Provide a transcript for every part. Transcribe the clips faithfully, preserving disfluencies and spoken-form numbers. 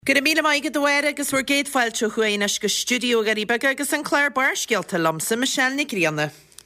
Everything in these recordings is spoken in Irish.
Gyda míle mai gydwyr agus wyr gyd ffael trwy chwy'n ysg y studio garibag agus yn Claire Barshgilt a lomsa Michelle Nigrianna.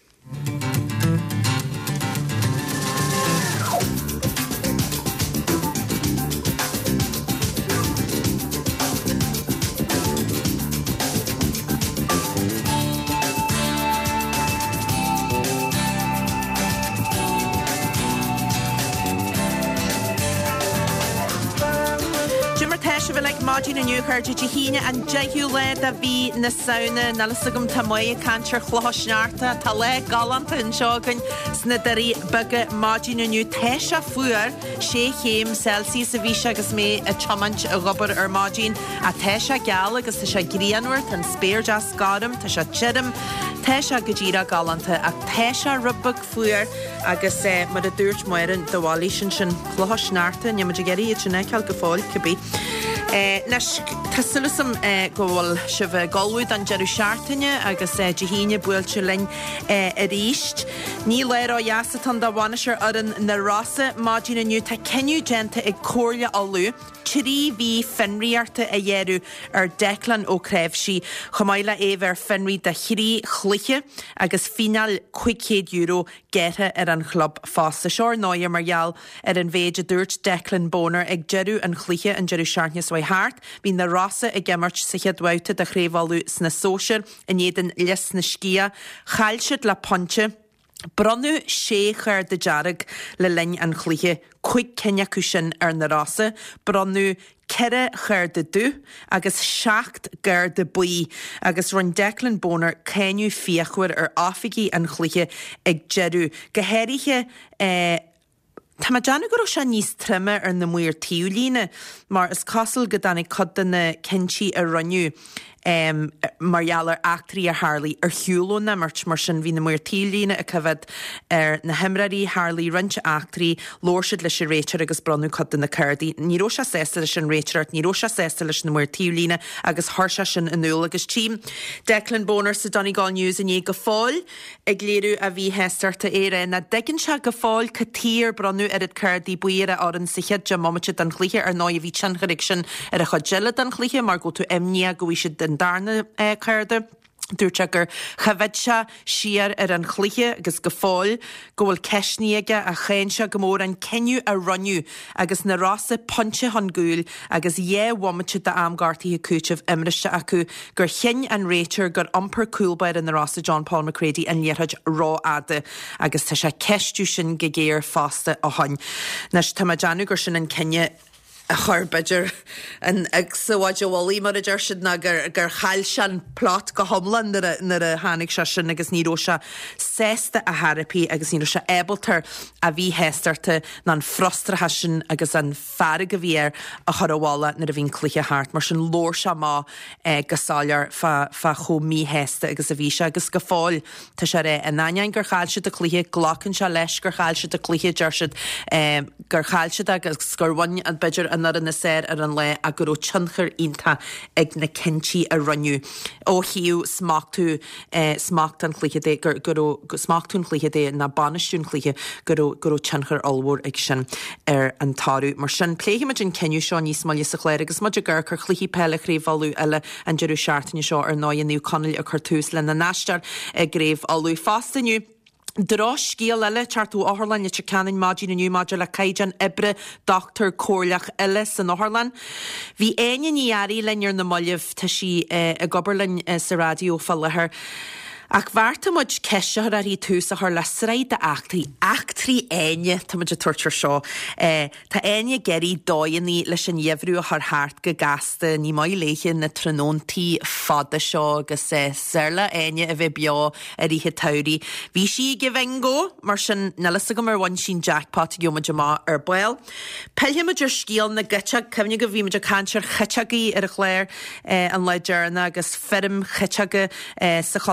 Like Martin and Newcar to Jihina and Jehule da vi na sauna na lasagum tamoy cancer chlohoshnarta tale galanta in shogun snidari bugge Martin and New tesha fuer she him Celsius visha gus me a chamanch a rubber or Martin a tesha gal agus tasha grianworth and spare jas gadam tasha chidam tesha gajira galanta a tesha rubuk fuer agus eh mar a dúirt moirin the walishin chlohoshnarta nyamajageri itchnekal gefol could Eh, Nes Tassulusum eh, Gol Shiva Golwood and Jerushartanya, agus eh, Jihina Builchulin eh, Erist. Ní Lero Yasatan da Wanisher Urin Narasa, Margina Nuta Kenu Genta e Corlia Alu, Chiri V Fenriarta a Yeru er Declan o Crevshi, Chamaila Ever Fenri da Hiri Chliche, agus Final Quickhead Euro Geta er an Club Fasta Shore, Noya Marial er an Veja Dirt Declan Boner, eg Jeru and Chliche and Jerushartanya Sway Hart, bín na rasa a gemart sa chadwauta da chrévalú sna sóisiir in éidir lis na scia, chailsiid le ponte, bronu sé chuir de jarag le linn an chluiche, chuig cinneacu sin ar na rasa, bronu cere chuir de dú, agus seacht gur de bui, agus run Declan Boner ceniu fiachhuir ar áfigi an chluiche ag jeru. Gehéiriche eh, Tá ma deanna go se níos trimme ar na muir tiúlíne, mar is castle go danna codanna cinsi a runniu. Um, Marialar actrí a Harley ar hiúlóna march mar sin bhí na muir tílína a cyfad ar na himrarí Harley rinse actrí lórsid leis a réitir agus bronú codan na cardí. Ní ró se sésta leis an réitirt, ní ró se sésta leis na muir tílína agus harsa sin an nul agus tím. Declan Boner sa Donegal News in é go fáil ag léirú a bhí hestarta éire na degan se go fáil catír bronú ar ad cardí buire áran sa chead jamomate dan chluiche ar ná a bhí chan charig sin ar a chodjile dan chluiche mar go tú emnia go bhí den darna eh, cardde. Dúirte gur chavedse siar ar an chluiche agus go fáil go bhfuil ceisníige a chéinse go mór an ceniu a runniu agus na rasa ponche hon gúil agus é womate de amgartaí cúteh imriste acu gur chin an réitir gur ampur coolbaid in na rasa John Paul McCready an léirtheid rá ada agus tá sé ceistú sin go géir fásta a hain. Nes tá deanú gur sin an cenne a charbidger an ag sawaja wali mar a jersid na gur gur chailshan plot go homlan na a hanig sin agus ní rosa sesta a harapi agus ní rosa ebelter a bhí hestarte nan frostra hasin agus an farrig a bhíar a chorawala na a bhín cliche hart mar sin lór se má eh, gasálar fa, fa cho mí hesta agus a bhí se agus go fáil tá se ré an nain gur chailsid a cliche glachan se leis gur chailsid a cliche jersid eh, gur chailsid agus gur wan an bidger an ar an ser ar an le a gur ó tsionchar inta ag na cinsi a runniu. Ó hiú smachtú eh, smacht an chluiche dé gur gur smachtún chluiche dé na banistún chluiche gur gur ó tsionchar alwór ag sin ar an tarú. Mar sin pléige maid an ceniu seo níos máile sa chléir agus maid a gur chur chluiche pelle chrévalú eile an jeú seaartine seo ar náinniu conil a cartús le na nastar a gréibh alú fastaniu. Dros gíal eile chartú áharlan te canin mágin na nniumáidir le caijan ibre Doctor Corlach eile san áharlan. Bhí aine níarí lear na mollih tá si eh, a gobarlin eh, sa radio fallahar. Ach bharta muid ceisiar a rí tús a th lesraid de actrí, actrí aine tá muid a tuirtir seo. Eh, tá aine geirí dóianí leis an dhéhrú a th háart go gasta ní mai léiche na tróntaí fada seo agus eh, serla aine a bheith beo a ríthe taurí. Bhí si go bhengó mar sin nelasa go mar bhain sin jackpot go muid má ar bail. Peilthe muidir scíal na giteag cemne go bhí muidir canseir chiteagaí ar a chléir eh, an leidirna agus ferm chiteaga eh, sa chundáis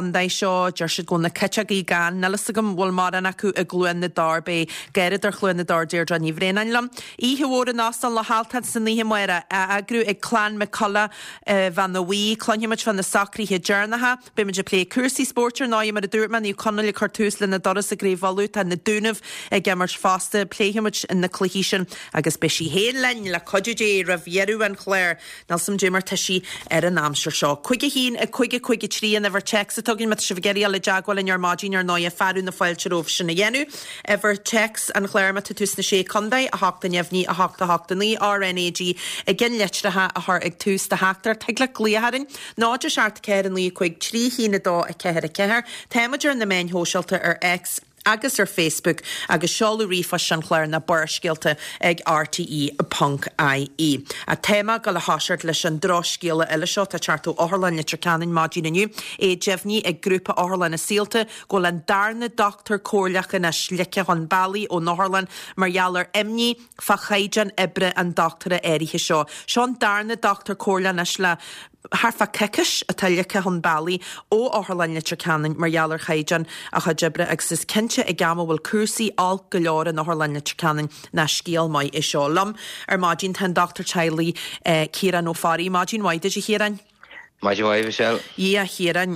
seo deir siad go na citeagaí gan na las agam bhfuil mar an acu a gluin na darbe geirid ar chluin na dardeir dran í bhréin lam. Í hiúór an astal le haltad san níhe muire a agrú ag clán me colla van na wí, clonhiimiid fan na sacrí he journatha, be me de play cursí sportir náim mar a dúrman í conil cartús le na doras a gréhvalú a na dúnamh ag gemars fásta pléhiimiid in na cluhísin agus be sí hé lein le codidé ra bhieú an chléir nalsam Jimmer teisi ar an amsir seo. Cuige hín a cuige cuige trí an ever checks a tugin met se bhgéri le jaagwal in your margin ar náia farú na fáil seróh sinna dhéennn. Ever checks an chléir mat tús na sé condai a hachta nefhní a hachta hachta ní R N A G a gin leitratha a th ag tús de heachtar teagla glíharin náidir seart ceir an lí chuig trí hína dó a ceir a ceir téimeadir na main hóseilta ar X agus ar Facebook agus seáú rifa an chléir na burscéalta ag R T E Punk I E. A téma go le háseart leis an droscéala eile seo tá teartú áthirlainn le Canin Máidín aniu é deimhní ag grúpa áthirlainn na síalta go le darna doctor cóirleacha na slice an bailí ó Náthirlainn margheallar imní fa chaidan ibre an doctora éirithe seo. Seán darna doctor cóirleacha na sle Harfa Kekis a tallecha hon bailí ó áthirlainn le Canin margheallar chaidan a chajibre agus is cinse i gama bhfuil cuasaí al go leor an áthirlainn le Canin na scéal mai i seo lam ar Máidín tan Doctor Chiley eh, Ciaran O'Farry. Máidín waide sé Ciaran? Máidín waide Michelle. Ia Ciaran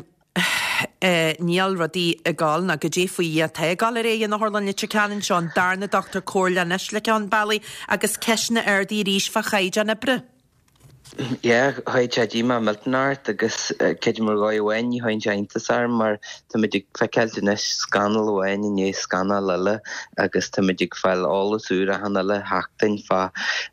Uh, níl rodí a gáil na go dé faoi a te gáil ré an áthirlainn le Canin seán darna Doctor Cóirleacha na slice an bailí agus ceisna airdaí ríis fa chaidan ibre. Ja, haid sé díma Miltonart agus céid mar gáid bhain í hain jaintasar mar táidig feiceilta nes scanal bhain in é scanal leile agus táidig feil álas úr a hanna le heachtain fa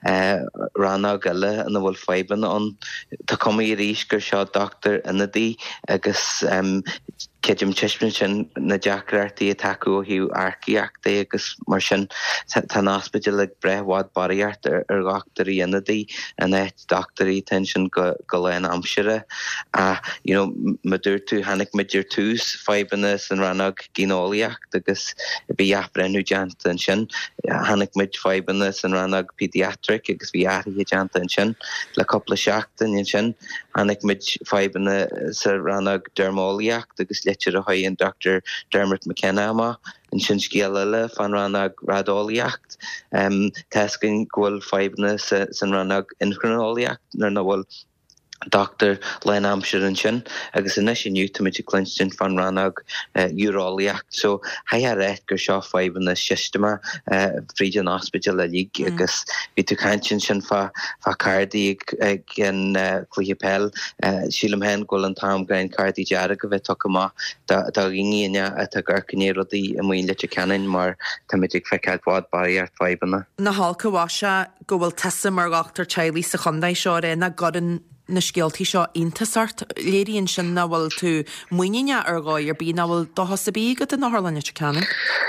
ranna gaile an bhfuil feiban an tá comí ríis gur seo doctor inadí agus Kejim Chishman sin na Jackararty a taku hiú arciachta agus mar sin tan hospital ag brehwad bariart ar gachtarí inadí an éit doctorí ten sin go lein amsire a you know madur tú hannig midir tús feibanna san rannog ginoliacht agus bí afbrenú janta an sin hannig mid feibanna san rannog pediatric agus bí ahí janta an sin le coppla seachtain an sin hannig mid feibanna sa rannog dermoliacht agus Leitcher a hain Doctor Dermot McKenna ma in sin scéile fan ranag radoliacht um, tescin gwil feibna san ranag inchronoliacht nar na bhfuil Doctor Len Amshire and sin agus in sin new to Clinston fan ranag uh, uroliacht so ha ha ret gur seo five in the systema uh, Frigian Hospital a league mm. agus vi tu kanchin sin fa fa cardi gen uh, Clehipel uh, Shilam hen gol an tam grain cardi jarag of it tokama da da gingi nya at a garkinero di a muin le canin mar tamidik fekal wad barrier five in the na halka washa go will tessa mar Doctor Chiley sa chondai shore na godin na scialtaí seo intasart léiríonn sin na bhfuil tú muoine ar gáir bí na bhfuil do hasabí go an Náthirlainn le Canin?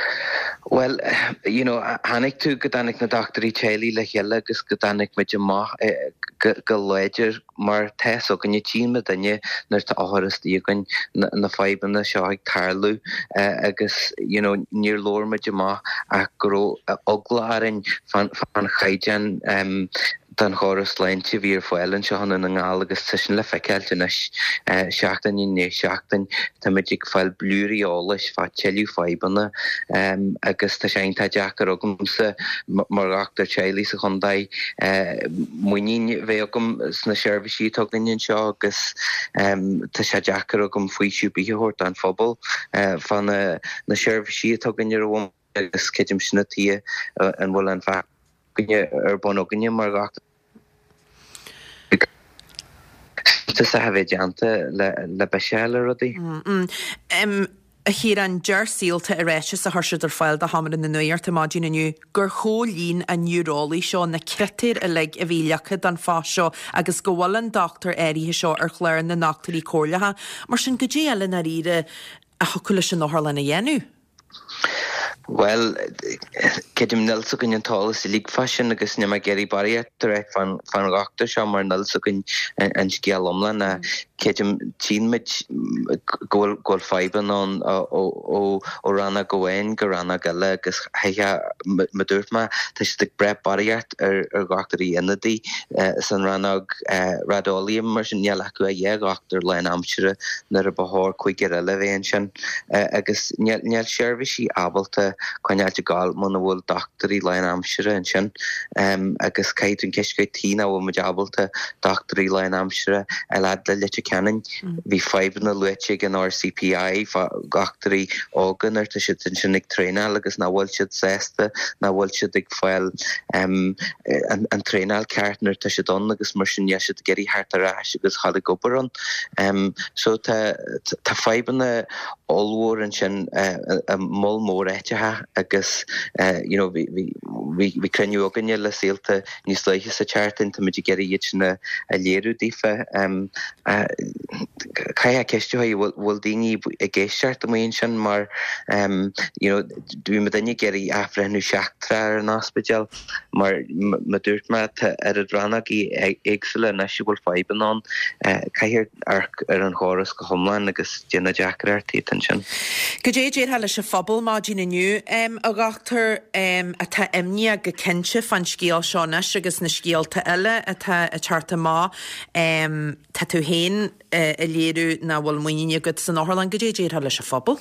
Well, you know, hannig tú godanig na Doctor Chiley le heile agus godanig me de ma go leidir mar tes o gan tí me danne nar tá áras dígan na feibanna seo ag tarlú agus, you know, níor lór me de ma a gro oglarin fan fan chaidan um dan choras leintse vír foilen se han an ngáil agus tusin le feiceilta nas seachtain in né seachtain tamidig feil blúriolalas fa teliú feibanna um, agus tá sé tá deachar agumsa mar Doctor Chiley sa chundai muoín bheith agum na serviceí tugann seo agus um, tá sé deachar agum faoisiú bítheirt an phobal uh, fan uh, na serviceí tugann ar agus ceidim sinna tí uh, an bhfuil an fa gnne ar bon gnne mar gacht Tá sa hefyd janta le le bashela rodi. Um a hir an jersíalta a réise sa thuirseid ar fáil de hamar in na nuir tá Máidín aniu gur chólín a neurólaí seo na creatír a leg a bhí leachad an fás seo agus go bhfuil an doctor éirithe seo ar chléir na nachtarí cóirleatha mar sin go dé eile na riide a chocuile sin Náthirlainn a dhéennú. Well, Kedim nelsa gon talas lig fashion agus nema geri bariat direct fan fan gachta sha mar nelsa gon an skial omlan na kedim teen mit gol gol fiben on o o o rana goen garana gala agus haya madurma tishtik bre bariat er er gachtri enadi san ranog radolium mar nyala ku ye gachter len amsure nar bahor quicker elevation agus nyal service abalta kanyal gal monwol doctory line amsure and shin um agus kaitrin kishke tina wo majabalta doctory line amsure elad le canon vi five na luche gan R C P I fa doctory organ er tshit shinik trainal agus na wol shit sesta na wol shit ik file um an an trainal partner tshit on agus marshin yashit geri hartara agus hal goberon um so ta ta five na all war and shin a mol more etcha agus you know we we we we can you open your sealta ni sleiche sa chart into magigeri yitna a leru difa um kaya kestu hay wol dingi a geshart main shan mar um you know do we medani geri afra nu shaktra an hospital mar madurt mat at a dranagi excellent national five on kaya arc ar an chorus go homlan agus jena jackar attention gejej hala se fabul margin inu um a gachter um ata emnia ge kenche fan skiel shona agus na skielta elle ata a charta ma um tatu hen a leru na wal muine gut san Orland gejej hala se fabul.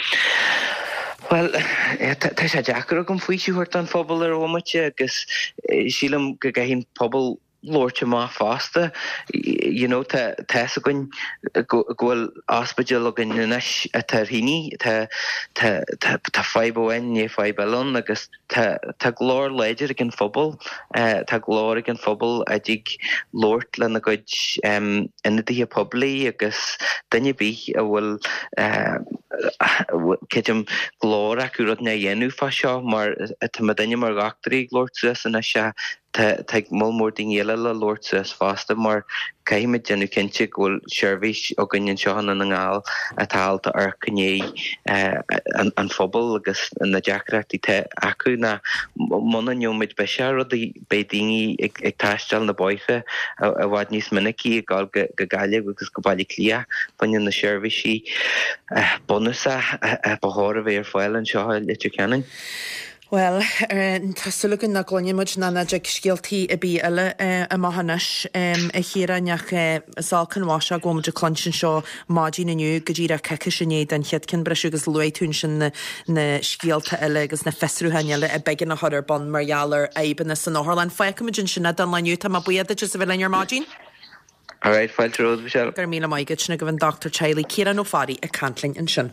Well, ta sa jackar gom fuisi hort an fabul ar omache agus silam ge gahin pobl Lord ma faster you know ta ta gon gol hospital og in nash atarhini ta ta ta five on ye five ballon agus ta ta glor ledger again football uh ta glor again football I dig Lord lan go um in the public agus then you be will uh ketem glor accurate na yenu fasha mar tamadanya mar gactri Lord sus na sha ta ta mol more ding yela Lord sus faster mar kaime jenu kenche gol service ogunyan shahan an ngal atal ta arkanye an an football agus na jackrakti te aku na monanyo mit beshar the bedingi ek tastal na boyfe a wadnis manaki gal gagalya agus gobali clear panyan na service bonusa a bahor ver file and shahal let you canon. Well, tasulugan na glonimod na na jag skilti a bi ele a mahanash um a hira nyak salkan washa gomod a clunchin shaw margin inu gajira kakishine dan hetkin brashugas luitunshin na na skilta ele gus na fesru hanyale a begin a hodder bon maryaler aiben san Orland fakamajin shina dan lan yuta mabuya the just in your margin. All right, file to road Michelle. Garmila maigach na given Doctor Charlie Kira no fari a cantling and shin.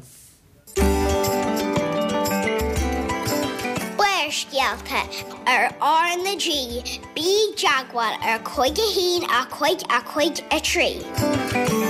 Scialta ar R na G, B Jaguar ar coig a hín a coig a coig a trí.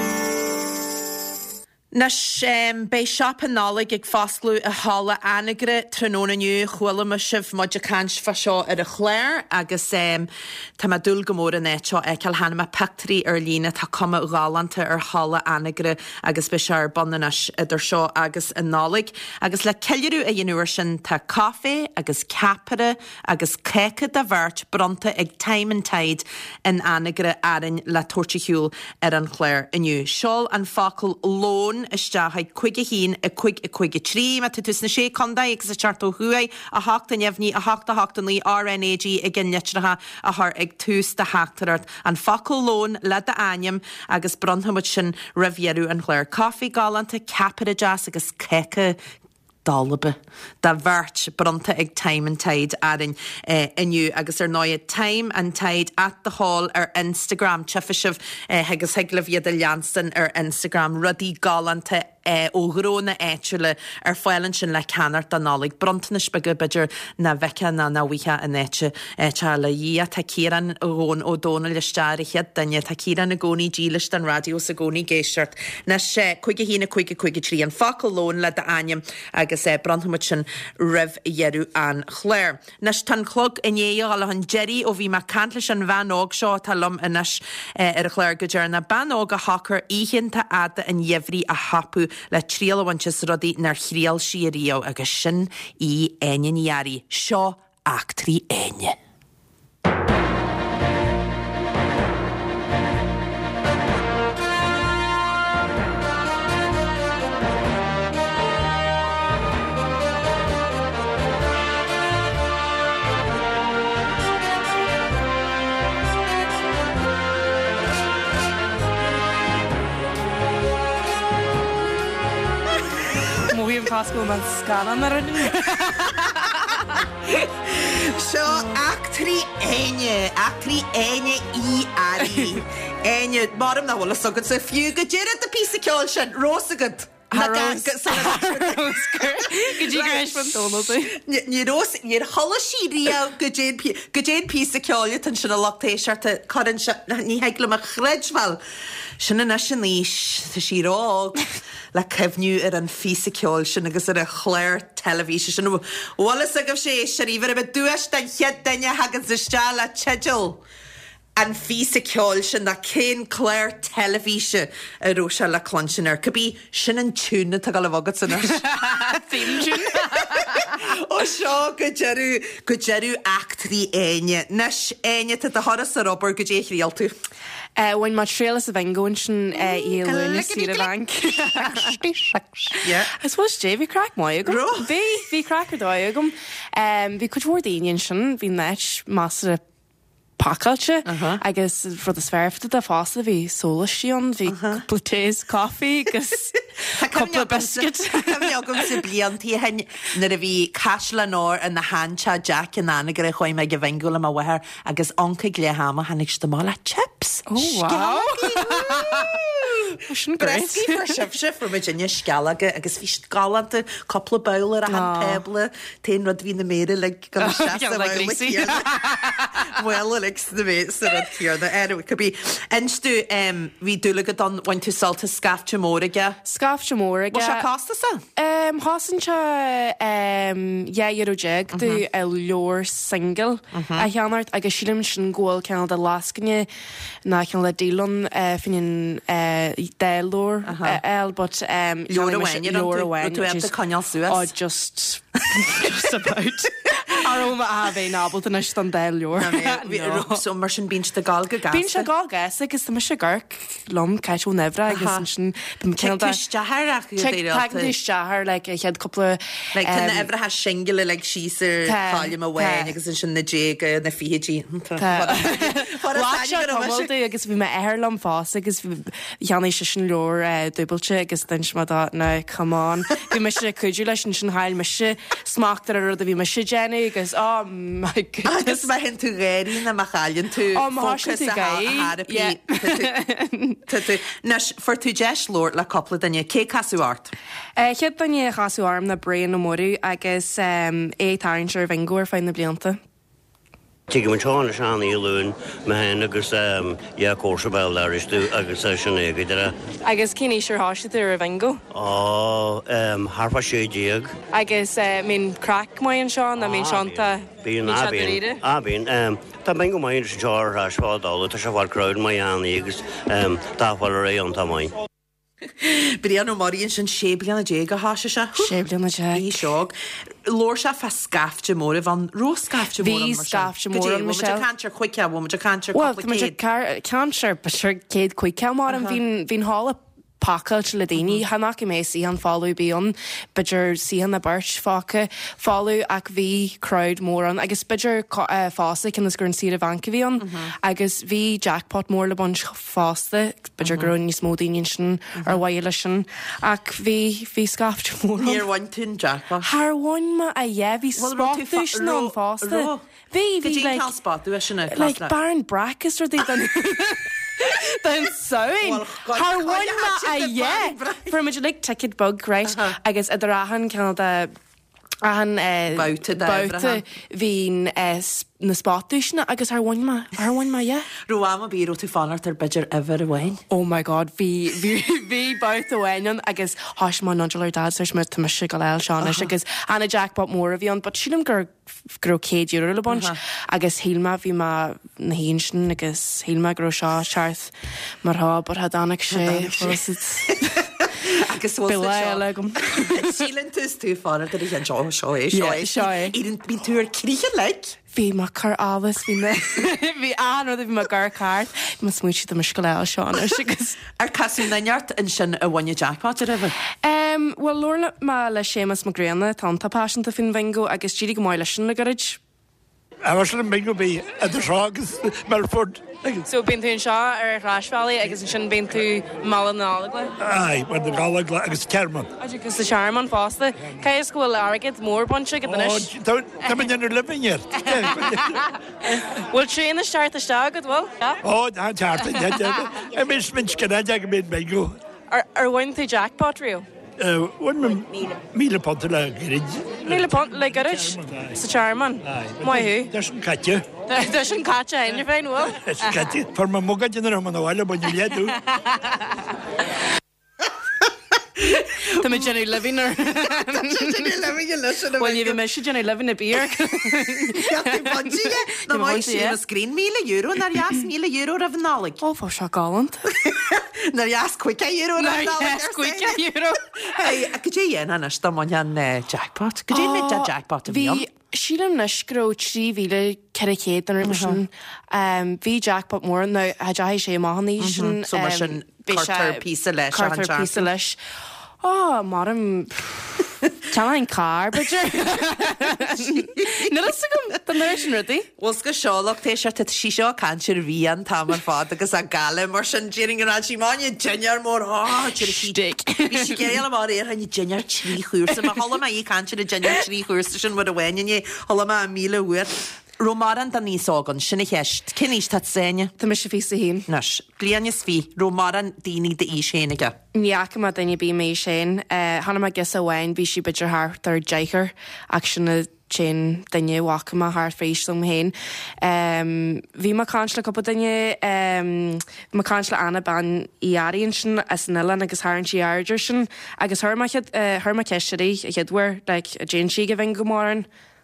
Nas um, bei siap yn nolig ag fasglw y hala anagre trinona niw chwila ma sif modja cans fa sio ar y chler agus um, ta ma dwl gymor yn eto e cael hanna ma pactri ar lina ta coma galanta ar hala anagre agus be siar bonnanas ydyr sio agus yn nolig agus le celiru a ynwyr sy'n ta caffe agus capere agus ceca da vart bronta ag time and tide yn anagre arin la torchi hiwl ar an chler yn yw. Siol an facul lôn ista haid cuig a hín a cuig a cuig a trí ma tutus na sé condai agus a charto huai a hacht an yefni a hacht a hacht an lí R N A G ag gynnetraha a har ag tús da hachtarart an facul lôn le da aniam agus bronhamut sin rivieru an chléir caffi galanta capita jazz agus ceca Dalbe da vart bronta ag time and tide adding uh, inu agus er noia time and tide at the hall ar Instagram chefishiv uh, hegus hegla via de Jansen ar Instagram ruddy galanta uh, o grona etchule ar feilen sin le canart da nolig brontana spigga bidger na vecca na na wiha an etche uh, charla ia takiran ron o dona listari hiad danya takiran agoni gilist an radio sagoni geishart na she cuige hina cuige cuige tri an fakul lôn le da aniam agus e brandhamut sin riv yeru an chléir. Nes tan clog in éo ala han Jerry o vi ma cantlis an van og seo talum inis ar a chléir gojar na ban og a hacker ihin ta ada an yevri a hapu le tríal bhaintes rodí nar chríal si río agus sin í aine níarí seo actrí aine. Costco man scanan ar an Seo actrí aine actrí aine í arí aine marm na bhla sogad sa fiú go dtíad a písa ceáil sin rósagad Ní rós níor thola síríá go déad písa ceáile tan sinna lachtéisiarta chuann ní heagla a chreidhil sinna na sin níos sa sírá le cehniú ar an físa ceáil sin agus ar a chléir televíse sin bhlas a goh sé seríomhar a bh dúas den chead daine hagan sa stá le teideal an físa ceáil sin na cén chléir televíse a ró se le clansinar cabbí sin an túna tá gal bhagad sanna ó seo go dearú go dearú actrí aine nes aine tá a thoras a Robert go dé rialtú When my trail is a vengoin sin í luna sí a bank. I suppose Jay vi crack mai agam. Vi vi cracker dói agam. Um vi could word Indian sin vi net master pakalche. I guess for the sverfte da fasta vi solastion vi plates coffee gus couple of biscuits. Cefni agam sa bliantí hen na a bhí casla nóir in na hancha Jack and Anna gur a chuim me go vengul am a wahar agus onca gléhama hanig stamála chips. Oh wow. Breski for sifse for Virginia scalaga agus fi galanta couple bowler a han peble ten rod vi na mére like go well like the way so that here the air could be instu um vi dúlagad on went to salt to scafte morige scafte morige what's your cost sa um hasancha um yeah euro jig the a lure single a hanart agus shilim sin goal can the laskinne na can le dilon uh finin uh Delor el but um Laura Wayne you know to have the Conyal Suez or just just about aroma ave nabel the nish dan Delor so immersion beach the galga gas beach the galga agus the mishigark lom catch nevra agus sin the kinda stahar check the stahar like I had couple of like can ever has shingle like she's volume away agus sin na jega na Fiji agus vi me airlam fast agus Janni sin leor dúbalse agus den ma da na come on vi me could you leis sin heil me smacht ar a bhí me si Jenny agus oh my goodness agus ma hen tú réirí na machalian tú focus a nes for tú jeis lór le coppla danne cé casú art Chead danne casú arm na brain na morú agus é tarin seir vengóir fein na blianta Tige man trána seán í lún me hen agus ja cósa bell leiristú agus sin éigeire. Agus cinní seir háisi ar a bhengo? Á Harfa sé díag. Agus mín crack mai an seán a mín seánta Bíon a bíon a bíon Tá bengo mai sin teir a sádála tá se bhar crowd mai annaí agus dáhfuil a ré an tá mai. Brian O'Morion sin séblian a déga háise se séblian a dé í seog Lór se fe scafte mór van ro scafte mór Bhí scafte mór Michelle cancer chuice bh a cancer Well cancer be sure céad chuice mar an bhín hín hála Pakalt le daoine hanach mé sí an fáú bíon beidir sí an na beirt fácha fáú ach bhí crowd mór an agus beidir fása cin gur an siad a bhanca bhíon agus bhí jackpot mór le bon fásta beidir gur níos mó daoine sin ar bhaile sin ach bhí bhí scaft mór Níorhain tún jackpot Har bhain ma a dhé bhí spáú sin an fásta Bhí bhí le like Baron Brackus or they done Then sewing Har one ma a yeah for much like ticket bug right I guess at the rahan kind of the rahan boute boute vín na spáúisina agus ar bhain ma ar bhain ma yeah Ruama bíró tú fanart ar beidir ever ahhain Oh my god bhí bhí bout ahhain agus háis má nodular dad seis me tá se go leil seán agus anna jackpot mór a bhíon but sílim gur gur céad euro le bon agus hílma bhí ma na hín sin agus hílma gro seo seart mar há bar had annach sé agus le gom. Sílan tús tú fára ar an seo seo é seo é. Ín bí túr crícha le? Bhí mar car álas bhí me bhí an bhí mar gar cart má smúisi do musco le seánna agus. Ar casú naart in sin a bhaine jackpot a rih? Um, well, Lorna má le sémas magréanna tanta páisianta fin vengo agus tíí go máile sin le garid. A was an bingo bí a de rágus mar ford. So bíon tú seo ar Rásfálaí agus sin bíon tú mála nála le? Ai, mar de gála agus Cerman. Agus de Sharman fásta. Cai is gohfuil agad mór bonse go danis? Tá man annar living yet. Bhfuil trí na start a stagad bhfuil? Ó, tá teartta. I mis min scanad ag bíon bingo. Ar bhain tú jackpot riú? Bhain me míle pont le grid. Míle pont le garid? Sa Sharman? Mai hu? There's an catja. There's an catja in your vein, well? There's an catja. For my mugga dinner on the wall, but you yet do. Tá mé Jenny living ar. Well, you miss Jenny living a beer. Na mai sé a screen míle euro nar jas míle euro a bhnálig. Ó, fá se galant. Nar jas cuica euro Nar jas cuica euro. Hey, a go dé dhéana anas tá man an jackpot. Go dé mé jackpot a bhí. Sílam nisgró trí bhíle cericéad an rimission. Bhí jackpot mór nó a deith sé mánaí sin. So mar sin cartar písa leis. Cartar písa leis. Ó, mar am... Tá ein car, beidir. Nulas gom den nuir sin rudí? Was go seolach té se sí seo cantir bhí an tam an fád agus a gala mar sin ddíring an sí máine dinear mór á Stick. Bhí si géal mar éar an dinear trí chuúrsa a hola í cantir a dinear trí chuúrsa sin bud a bhhaine hola a míle uair. Romaran dan níos ágan sinna cheist, cinníos tá séine? Tá mis sé fi sa hín. Nas, blianis fi, Romaran daoine de í sénige. Níach má daine bí mé sin, hanna má gus a bhain bhí si beidir háart ar deichar ach sinna sin daine wacha má háart fééis lom héin. Bhí má cánsla copa daine má cánsla anna ban íaríonn sin as nila agus háann si aidir sin agus thurma ceisteí a cheadhar le a déan si go bhain go máran.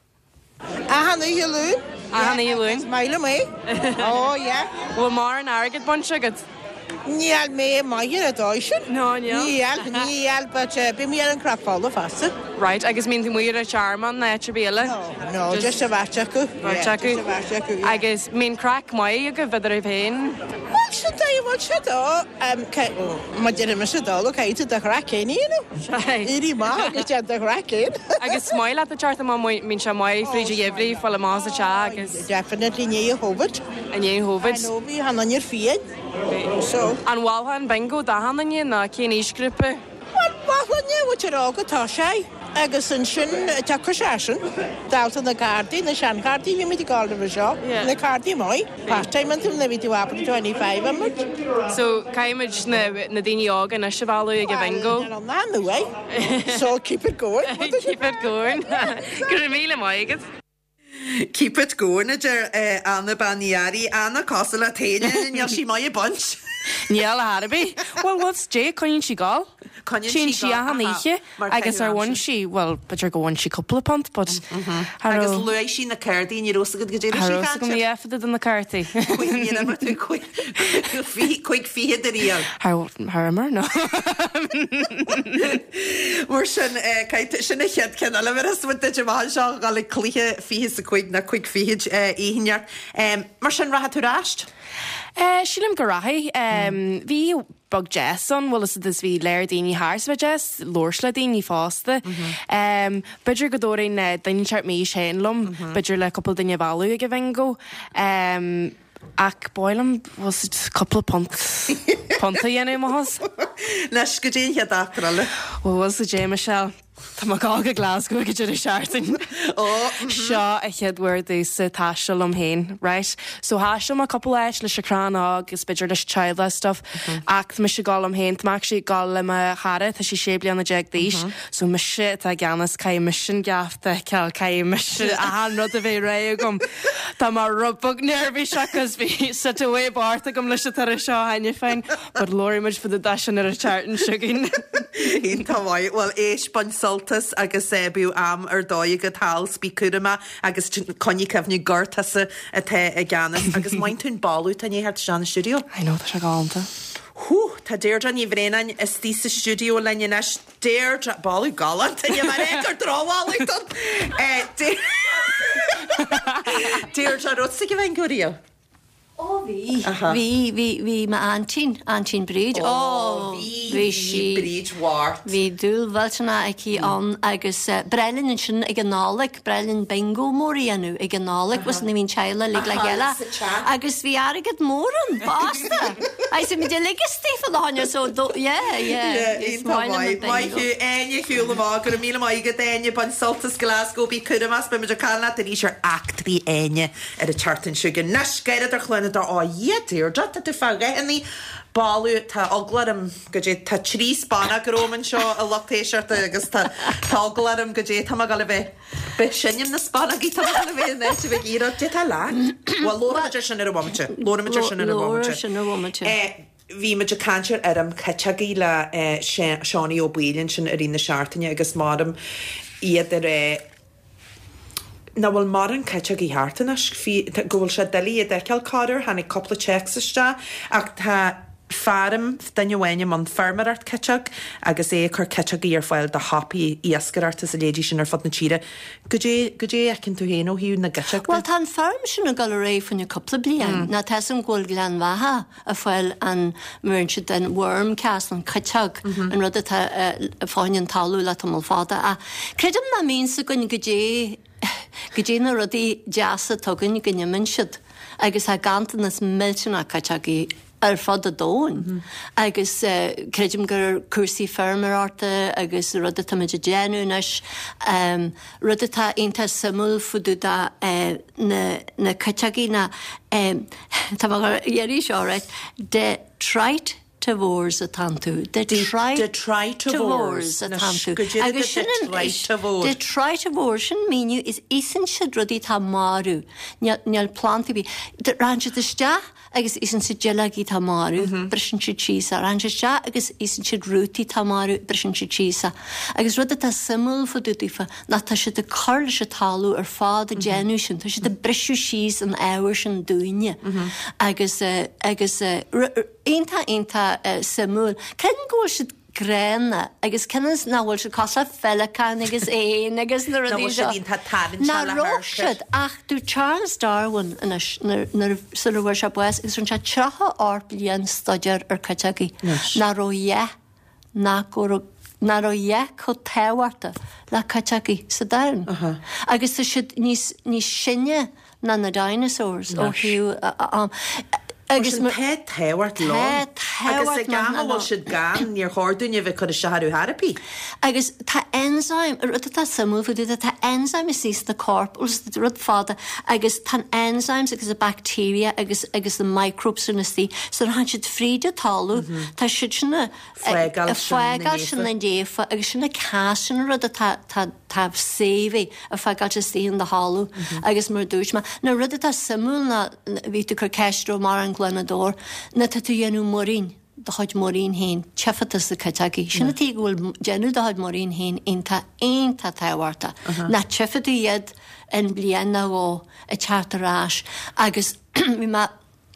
A hanna i lún? A hanna i lún? Maile mé? Ó, yeah. Bhfuil mar an agad bon sigad? Níl mé maigir a dáisiún? No, níl. Níl, níl, but bí mé an crapála fasta. Right, agus mín tú muir a Sharman na etre béle? No, no, just a bhateacu. Bhateacu? Agus mín crack mai a go bheidir a bhéin? Well, se da i mod se da, ma dyn yma se da, lo caid da crack ein i nhw. Iri ma, agus jan da crack ein. Agus smail at y chart yma mín se mai ffridi iefri ffol y mas y cha, agus... Definitely nie i Hobart. A nie i Hobart? A no fi hanna ni'r ffien. So... An walhan bingo da hanna nie na cyn isgrippe? Wel, walhan nie, wyt yr og o tosiau. Agus yn sy'n taco siasyn. Dalt yn y gardi, na sian gardi, fi'n mynd i gael fy sio. Na gardi moi. Part-time yn ddim na fi di wabod twenty-five am mwyd. So, ca image na dini og yn ysafalw i gyfengo? Well, na nhw, eh? So, keep it going. Keep it going. Gwrdd mil am oegad. Keep it going, ydyr uh, Anna Baniari, Anna Cosala Taina, yn iawn si mai y bunch. Niall a Harby. Well, what's Jay? Conin she gal? Conin she a haniche. I guess our one she, well, but you're going she couple of pont, but I guess Louis she na cardi and you roast good good. Roast good yeah, for the in the carty. You never do quick, quick fee the real. How harmer no. We're sin kite sin a ched can all of us with the Jamal Shaw gal cliche fee is a quick na quick fee eh hinjar. Um, mar sin rahat to rast. Uh, Sílim go rathí bhí bog Jason bhfuil is this bhí léir daoine háirs bheith Jess, lórsla daoine fásta. Beidir go dóirín daoine teart mí séanlumm, beidir le couple daoine bhálú ag a bhaingo. Ach bóilam was it couple of punts. Punta dhéanú mahas. Nes go dtíon chead achtarala. Well, was the Jay Michelle. Tá má gága Glasgow go dtíir seaartain. Ó seo a cheadhar dús sa táisiil am héin, right? So háisiil a couple éis leis sicrán agus beidir leis childla stuff. Ach me se gáil am héin, máach si gáil am a chara, tá si sé blianna deag díis. So me si tá ganas cai mission gafta, ceall cai mission a hanrod a bheith ré gom. Tá má rubbog nervhí seachas bhí sa tú é barta gom leis tar a seo haine féin, but Lori much for the dashan ar a chartan sugin. Hín tá bhaid, well, éis Soltas agus sébiú am ar dói go tal spícúrama agus conní cefni gortasa a te a ganas agus maintún balú tan éhart sean studio. I know, tá se gáanta. Hú, tá Deirdre ní bhrénain is tí sa studio lenne nes Deirdre balú galant a mar égur dráhálaigh Deirdre rutsa go bhain goío. Oh, vi, vi, vi, vi med Antin, Antin Bridge. Oh, vi, vi Bridge wart. Vi dúl veltana ekki an agus uh, brelin in sin ag análeg, brelin bingo móri anu ag análeg, was na vín chaila lig le gela. Agus vi arigad móran, basta. I said, mi de ligas Stephen Hanya, so do, yeah, yeah. Inta mai, mai hu, enya hula magur, mila maigad enya ban saltas Glasgow, bi kudamas, bi mida calna, den isher actri enya at a chartan sugar. Nash gaida ar chluna dar á yétir, jata tu fagga, and the balú tá oglarim go dé tá trí spána go róman seo a lochtéisiart agus tá oglarim go dé tá gal bheith be sinnim na spána í tá gal bheith ne tu bheith íra dé tá lá well Laura Maidir sin ar a bhaimte Laura Maidir sin ar a bhaimte Bhí me de cantir arm caiteagaí le Seánaí Ó Bailíonn sin a rí na seaartaine agus mádam iad ar na bhfuil mar an caiteagaí háartanas go bhfuil sé dalí a d ceall cáidir hanig coppla checks iste ach tá farm danne bhaine man farmar art caiteag agus é chur caiteagaí ar fáil de happy iascar art as a lédí sin ar fod na tíre go dé go dé ecinn tú héanó hiú na caiteag Well tá farm sin a gal ré fan na coppla blian na te an ggóil glean bhatha a fáil an muintse den worm cas an caiteag an rud a fáin an talú le tamil fáda a creidim na mín sa gon go dé go dé na rudí deasa tugann go nimmin siad agus ha gantan is miltena caiteagaí ar fad a dóin. Agus creidim gur cuasaí farmar áta agus rud a tamid a déanúnas rud atá onanta samúl fudu da na caiteagaí na tá gur dhéirí seo ráit de trait to wars a tantu. De try de try to wars a tantu. Agus sin de try to wars sin míniu is isan siad rudí tá marú. Níl planti bí. De range de sta agus isan siad gelagí tá marú, brisin siad chísa. Range sta agus isan siad rúti tá marú, brisin siad chísa. Agus rud tá simul fudútífa na tá siad de carla siad talú ar fád a genu sin. Tá siad de brisú síos an éhar sin dúine. Agus agus Einta einta uh, samúl. Cén gúil siad gréna, agus cenas náhfuil siad cosa felacán agus éin, agus na rudí seo. Na róg siad, ach dú Charles Darwin nar sulhhair se buas, agus rún se trecha ár blian staidir ar caiteagaí. Na ró é, na go na ró é chu téhharta le caiteagaí sa dain. Agus tá siad níos sinne na na dinosaurs ó hiú am. Agus an pe téhhart lá agus a gamal siad gan níor chóirúine bheith chud a seharú harapí. Agus tá enzyme rud tá samú fuú tá enzyme is sís na corp ús rud fáda agus tá enzymes agus a bacteria agus agus the microbes in tí so han siad fríide talú tá si sinna foiáil sin na défa agus sinna cásin rud a tá sévé a foiáil tí in de hallú agus mar dúisma na rud tá samú na ví tú chu ceistú mar an glenador na tú dhéanú morín de chuid morín héin tefatas a caiteagaí. Sinna tí bhfuil déanú de chuid morín héin inta aonanta táhharta. Na tefaú iad an bliana ó a teartarráis agus bhí ma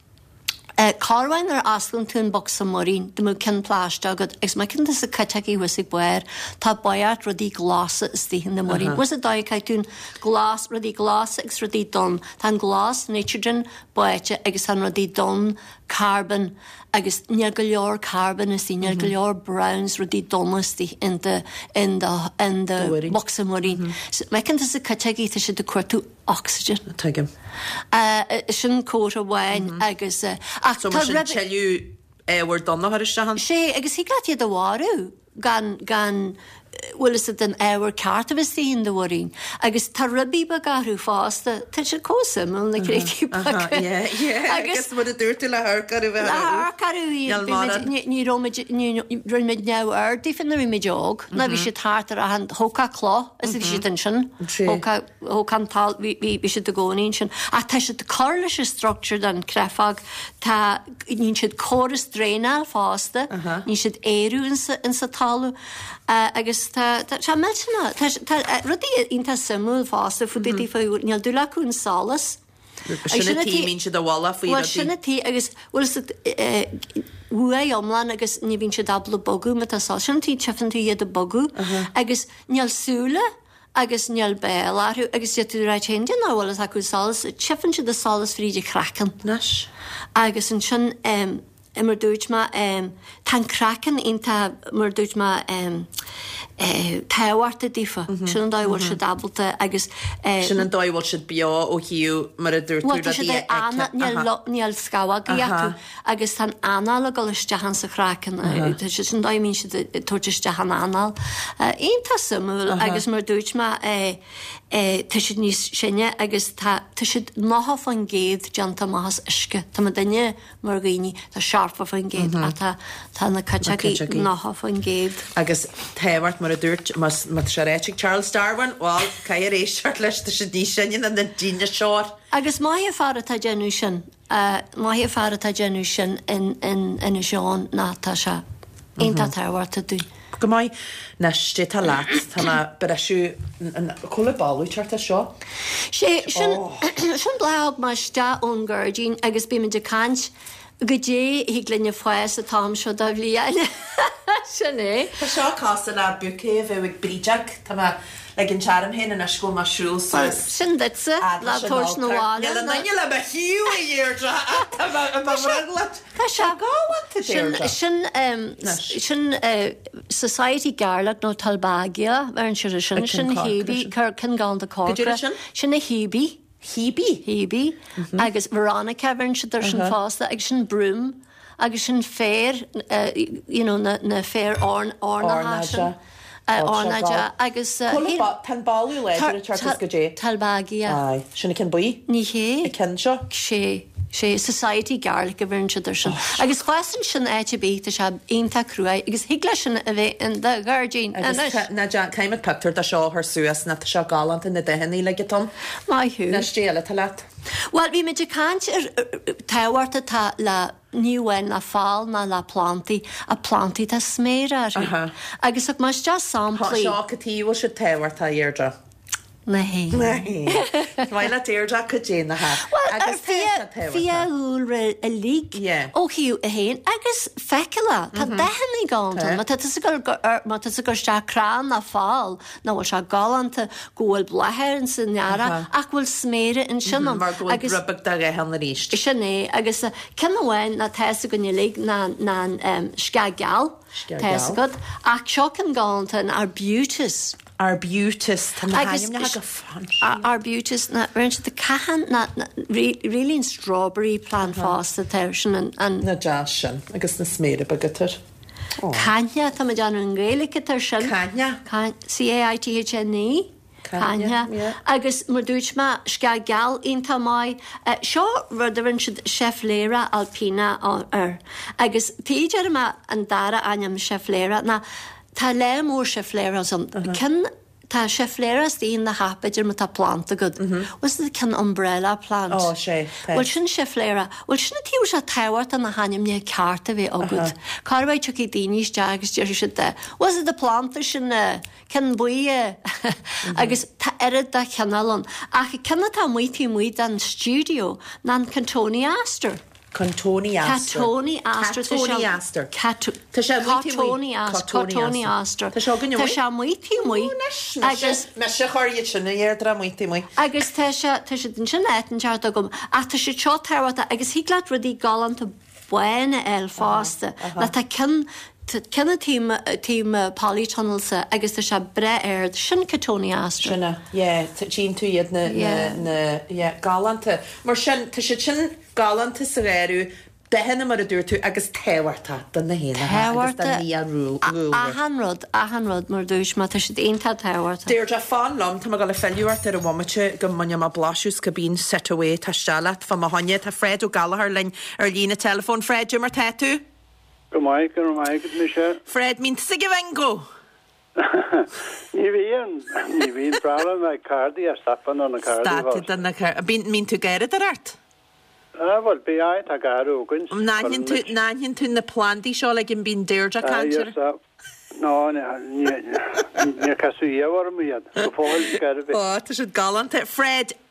Carhain ar aslan tún box am morín de mú cin pláiste agad agus mai cin a caiteagaí husigh buir tá baiart rudí glása is tíhinn na morín. Was a daigh tún glás rudí glás agus rudí don tá glás nitrogen buite agus an rudí don carbon agus níor go leor carbon is tí níor go leor browns rudí donastí in de in de in de box am morín. Mai cin a caiteagaí tá si de cuairtú oxygen. Tuigim. Sin cóir a bhain agus So mar sin teú éhar donna ar se han? sé agus hí gatiad a bhharú gan gan bhfuil is den éhar carta bheits tíon do bhharín. Agus tá rubí ba garú fásta tá sé cósam an na créití agus bud a dúirta le thcarú bheith ní ruid neu airdí fin na mé jog na bhí sé tátar a an thóca chlá is bhí si den sin thócantal bhí si do gcóín sin a tá si carla sé structure den crefag tá nín siad choras dréna fásta ní siad éú in sa talú agus tá mena rudí ínta samú fásta fu dtí fáú neal dú leún salas Sinna tí mín si do bhla faoi. Well sinna tí agus bhfu é omlan agus ní bhín se dabla bogu me tá sinna tí tefan tú iad a bogu agus neal súla agus neal bélarú agus de tú ráid chéin áhil acu salas tefan se de salas fríide crackan. Nas. Agus an sin mar dúirt ma tá crackan inta mar dúirt ma táhairta dífa sin an dáhil se dabalta agus sin an dáhil se beá ó hiú mar a dúirtú níl scahaí agus tá anál a goistehan sa crackan sin daimín si tuairtehan anál. Ínta samú agus mar dúirt ma tu si níos sinne agus tu si náha fan géad deanta mahas isce Tá daine mar gaoine tá searfa fan géad a tá na cateí náha fan géad. Agus téhhart mar a dúirt mas se réitigh Charles Darwin bháil cai a rééis seart leis tá sé dí sin an den díine seir. Agus maithe fara tá genú sin maithe fara tá genú sin ina seán nátá se onanta téhharta dú. Go mai neiste tá leat tá beisiú chola balú teartta seo? sé sin bleag mar ste ón Gurdín agus bí me de cant go dé hí glunne foies a tám seo da bbliaile sin é. Tá seo cásta le bucé bheith bríteach tá le gin tearm hen in ascó mar siúl sin ditsa le tos nóáil le naine le be hiú a dhéirte Tá se gáhaanta sin sin Society Garlic nó Talbagia ar an siir sin sin hébí chu cin gáin de cá sin na hébí híbí hébí agus Veronica bhain si ar sin fásta agus sin brúm agus sin fér na fér orna se. Ánaide agus tan balú le go dé Talbagia sinna cin buí? Ní ché cin seo? sé sé Society Garlic a bhrin si sin. Agus chuan sin éite bí a se onanta cruúa agus hiigla sin a bheith in de Gurdín. Na caiimime pictar a seo th suasas na seo galanta na dehanní le tom? Maithú na stéala tá leat. Well, bhí me de cant ar táhairta tá le níhain na fáil na le plantaí a plantaí tá sméra agus ag mas just samplaí. Seo gotíhil se táhairta dhéirde. Na hé. Bhaile déirde go déanathe. Agus fiúil a lí ó hiú a héin agus feiceile Tá dehanna gáanta má gur gur crán na fáil nó bhil se galanta ggóil blehéir an san neara ach bhfuil sméire in sinnom agus rubbe a réhanna ríist. Sinné agus cinhhain na teessa go lí na scegeal teessa ach seo an gáanta an arbutus. Arbutus Arbutus na rin de cahan na rilín strawberry plan fásta te sin an na jazz sin agus na sméide bagatar. Caine tá deanú an ggéalacha tar sin Caine C A I T H N E Caine agus mar dúirt ma sce gal onanta mai seo rudarin si sefléra alpína ar agus tíidir ma an dara aim sefléra na Tá le mór se fléras an cin tá se fléras í na hapaidir me tá planta go. Was cin umbrella plant. Ó sé. Bhil sin se fléra. Bhil sinna tíú se tehhart an na haim ní carta bheith agad. Carhaid tu í daoníos de agus deir si de. Was de planta sin cin buí agus tá airad de cheanalan. Ach cinna tá muotí muid an studio ná Tony Astor. Tony Astor. Tony Astor. Tony Astor. Tá sé Tony Astor. Tony Astor. Tá seo gine Tá sé muotí mu. Agus me se choirid sinna dhéardra muotí mu. Agus tá sé tá sé den sin éan teart a gom. A tá sé seo tehata agus híglaat rudí galanta buine eil fásta. Le tá cin Cinna tím tím polytunnelsa agus tá se bre air sin Tony Astor. Sinna, tín tú iad na galanta. Mar sin tá sé sin galanta sa réirú dehanana mar a dúir tú agus téhairta don na héana agus ní arú. A hanrod a hanrod mar dúis má tá sé onanta téhairta. Déir a fáin lom tá gal fellúart ar a bhhaimete go mune má blaisiús go bín setaway tá stealaat fa haine tá Fred ó Gallagher lein ar lína telefón Fred mar te tú? Go mai go mai go mi se. Fred mín sa go vengo. Ní bhíon ní bhíon problem me cardi a stapan an na cardi. Started an na car. Bín mín tú gairid ar art? Ah, well, bí ai tá garú gins. Náhin tú náhin tú na plantí seo le gin bín déirde cantir. No, ní casú éhhar miad. Go fáil garibh. Ó, tá sé galanta. Fred,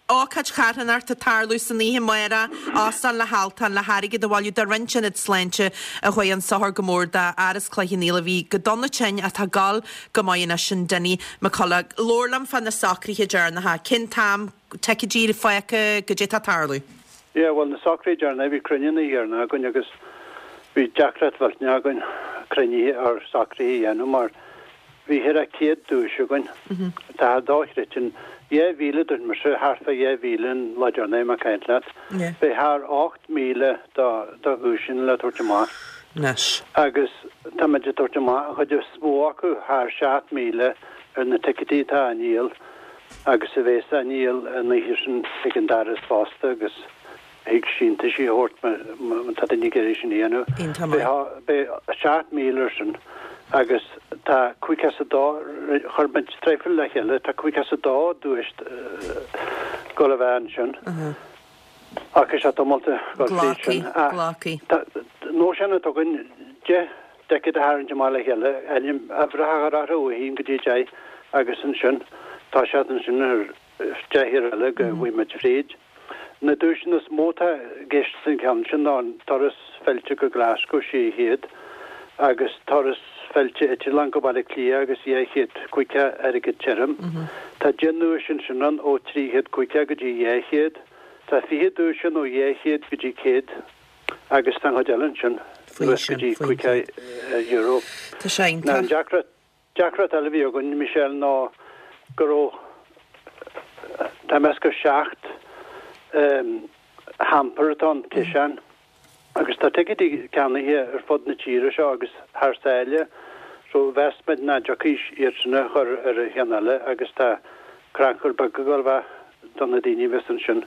ácaid charhanar tá tarlú san níhe muire ásan le haltan le harige do bhhaú de rintin it sleinte a chuoi an sahar gomórda aras chluichiníla bhí go donna tin a tá gal gomáinna sin denní me cholag lórlam fan na sacríthe dearnatha cin tam tecidí foiacha go dé tá tarlú. Yeah, well na sacríthe dearna bhí cruinna dhearna gon agus bhí deacrat bhilne gon cruinní ar sacríthe dhéanú mar bhí hir a céad dúise gon tá dáithritin é bhíle dún mar se harfa é bhílen le dearna a caiintleat bhí haar ácht míle do bhúsin le tuairteach Nes. agus tá meidir tuairteach chuidir smó acu haar seacht míle ar na ticetí tá aníal agus a bhés aníal na hisin secondaris fásta agus ag sínta sí hort tá ní gééis sin íanú be seacht míler sin agus tá cuichas a dá churbent streifil le heile tá cuichas a dá dúist go a bhean sin agus a tomolta Gláci nó sena tugann de decid a háann má le heile enim a bhreagar a hín go dé agus an sin tá se an sin ar dehir eile go bhí me fréid na dúsin is móta geist san cean sin ná toras fellte go Glasgow sí héad agus toras fellte et lang go bad lí agus é héad cuiice aige tem Tá genú sin sin an ó tríhéad cuiice go dtí é héad Tá fihéadú sin ó é héad go dtí céad agus tan hodelan sin gotí cuiice euro Tá sé Jackrat a bhí gon Michel ná goró tá mes go seacht hamperton kisan agus tá tegetí ceannahé ar fod na tíre seo agus thsáile so westmed na jockís írsna chur ar a cheanile agus tá crancur bag goil bheith donna daoine wesan sin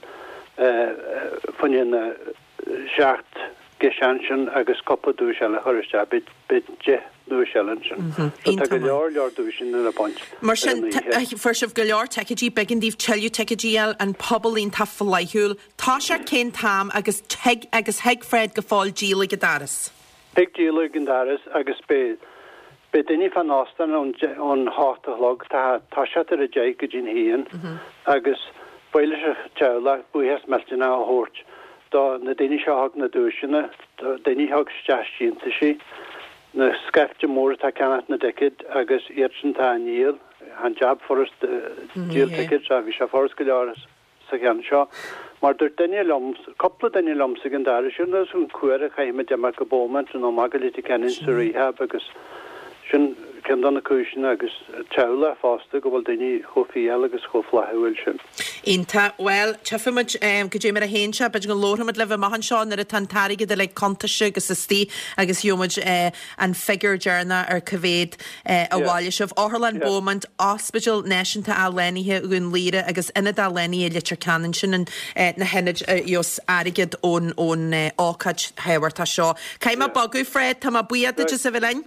funin seacht gean sin agus coppa dú se le chuiriste bit bit de dú sean sin go leor leor dú sin in a point. Mar sin fu sih go leor teidí begin díh teú teidíal an poblín tá fallaiúil tá se cén tam agus agus heag fred go fáil díla go daras. Heag díla go daras agus be be daine fan nástan ón hátalog tá tá se ar a dé go dín hían agus bile se tela buhes meltina a hort. Da na déine seag na dúisina déine hag steisiínta sí na scaifte mór tá ceannat na decid agus iirsin tá níl an jab forst díaltiid a bhí se fors go leras sa chean seo mar dúir daine loms coppla daine lomsa an dáir sinún cuair a chaime de mar go bóment an ó magalítí cenin sa rehab agus sin cin donna cúisina agus tela fásta go bhfuil daine chofiíal agus choflahuiil sin. Ínta well tefuid go dé mar a hése, be go lóhamid le bh maihan seán ar a tantáige de le contaise agus is tí agus diomuid an figur dearna ar covéad a bháile sih áthlan bómant Hospital Nationanta a lenithe ún líre agus ina dá lení litir canan sin na henid jos aigid ón ón ácaid hehairtá seo. Caim a bagú Fred tá buiad de sa bhlein?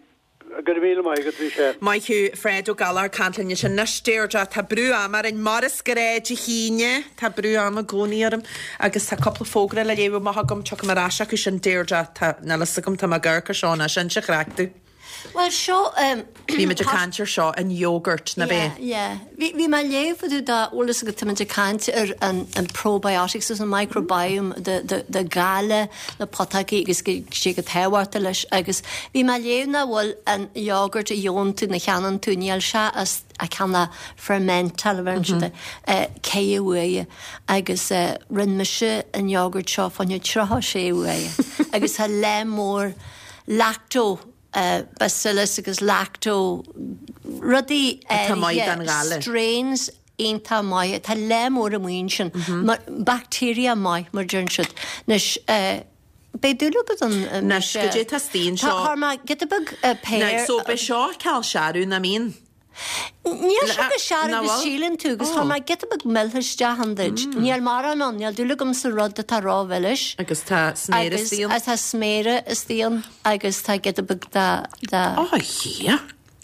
Maiú Fred ó galar cantainne sin nastéirde tá brú amar in maras goréid híine tá brú am a gcóíarm agus tá coppla fógra le léú maithagam tu marráise chu sin déirde na lasagam tá a ggurcha seánna sin se chreaachú. Well seo Bhí me de cantir seo an yogurt na bé. Bhí me léomhú dá olalas go tuid cant ar an probiotics an microbiome de gaile na potaí agus sé go thehairta leis agus bhí me léomhna bhfuil an yogurt a dionú na cheanan túníal se as a chena fermental bhainte céhé agus rinneise an yogurt seo fanne trotha séhé agus ha le mór lactó Uh, bacillus agus lacto rudí uh, strains einta mai tá lemór a muin sin mar bacteria mai mar dúnsid nes be dúla go an nes go dé tá stín seo tá mar get a bug pear so be seo ceall seaú na mín. Níl se go seaar agus sílan tú gus tá mai get a bug mellthis de handid. Níl mar an an níl dúla gom sa rud a tá ráheilis agus tá sméire stíon agus tá smére is tíon agus tá get a bug da á hí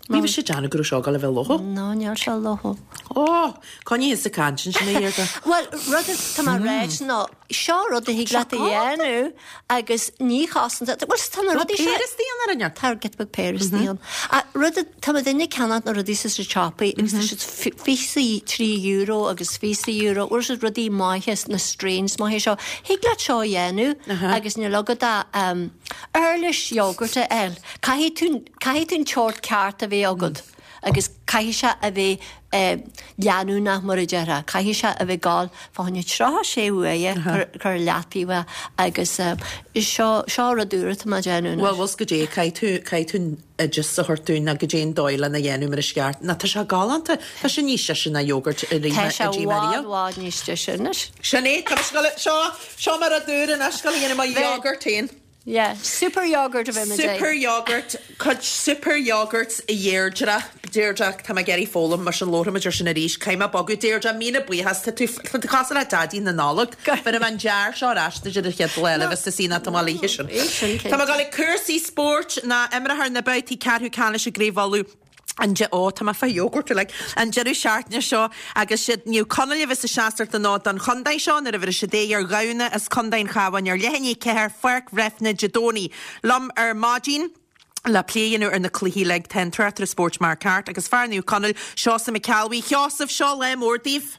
Bhí sé deanna gur seo gal le bheith locho? No, neall se locho. Ó, coní is a cansin sin éirga. Well, rud tá mar réit ná seo rud a hí glata dhéanú agus ní chasan well tá rud Péristíon ar an tar get bag péristíon. A rud tá duine canad na rudí sa chopaí agus si fií trí euro agus fií euro ur se rudí maithes na strains mai seo. Hí glat seo dhéanú agus ní logad a earlish yogurta el. Caihí tún teort ceart a bhí agad. Agus caihí se a bhí leanú nach mar a deara. Caihí se a bheith gáil fáinne trá sé uaie chur leatíha agus seo a dúra tá deanú. Well, was go dé caithún just sa hortún na go dé dóile na dhéanú mar a sceart. Na tá se galanta Tá sé níos sin na yogurt a rí Tá níos sinnis. Sinné seo seo mar a dúra na scoil dhéana mai yogurtín. Yeah, super yogurt of him. Super yogurt, cut super yogurt a yeardra, dearja, tam a geri fólam, mar sin lóra major sin a ríis, caim a bogu dearja, mína bui has ta tu, ta casa a daddy na nálag, fer a man jar seo rasta jyr chiad lele, vis ta sína tam a líhisin. Tam a gali cursi sport na emra har na bauti carhu canis a greifalu, an je ó tá fa yogurt like an jeru seartne seo agus si new Connelly vis a seastart an ná an chondain seo na river se dé ar gauna as condain chawan ar lehenni ceir fark refna jadoni lom ar mágin la pléanú ar na cluhí le tentra ar sport mar cart agus fearniu Connell seo sa McCalwy Chiosaf seo le mórdíh.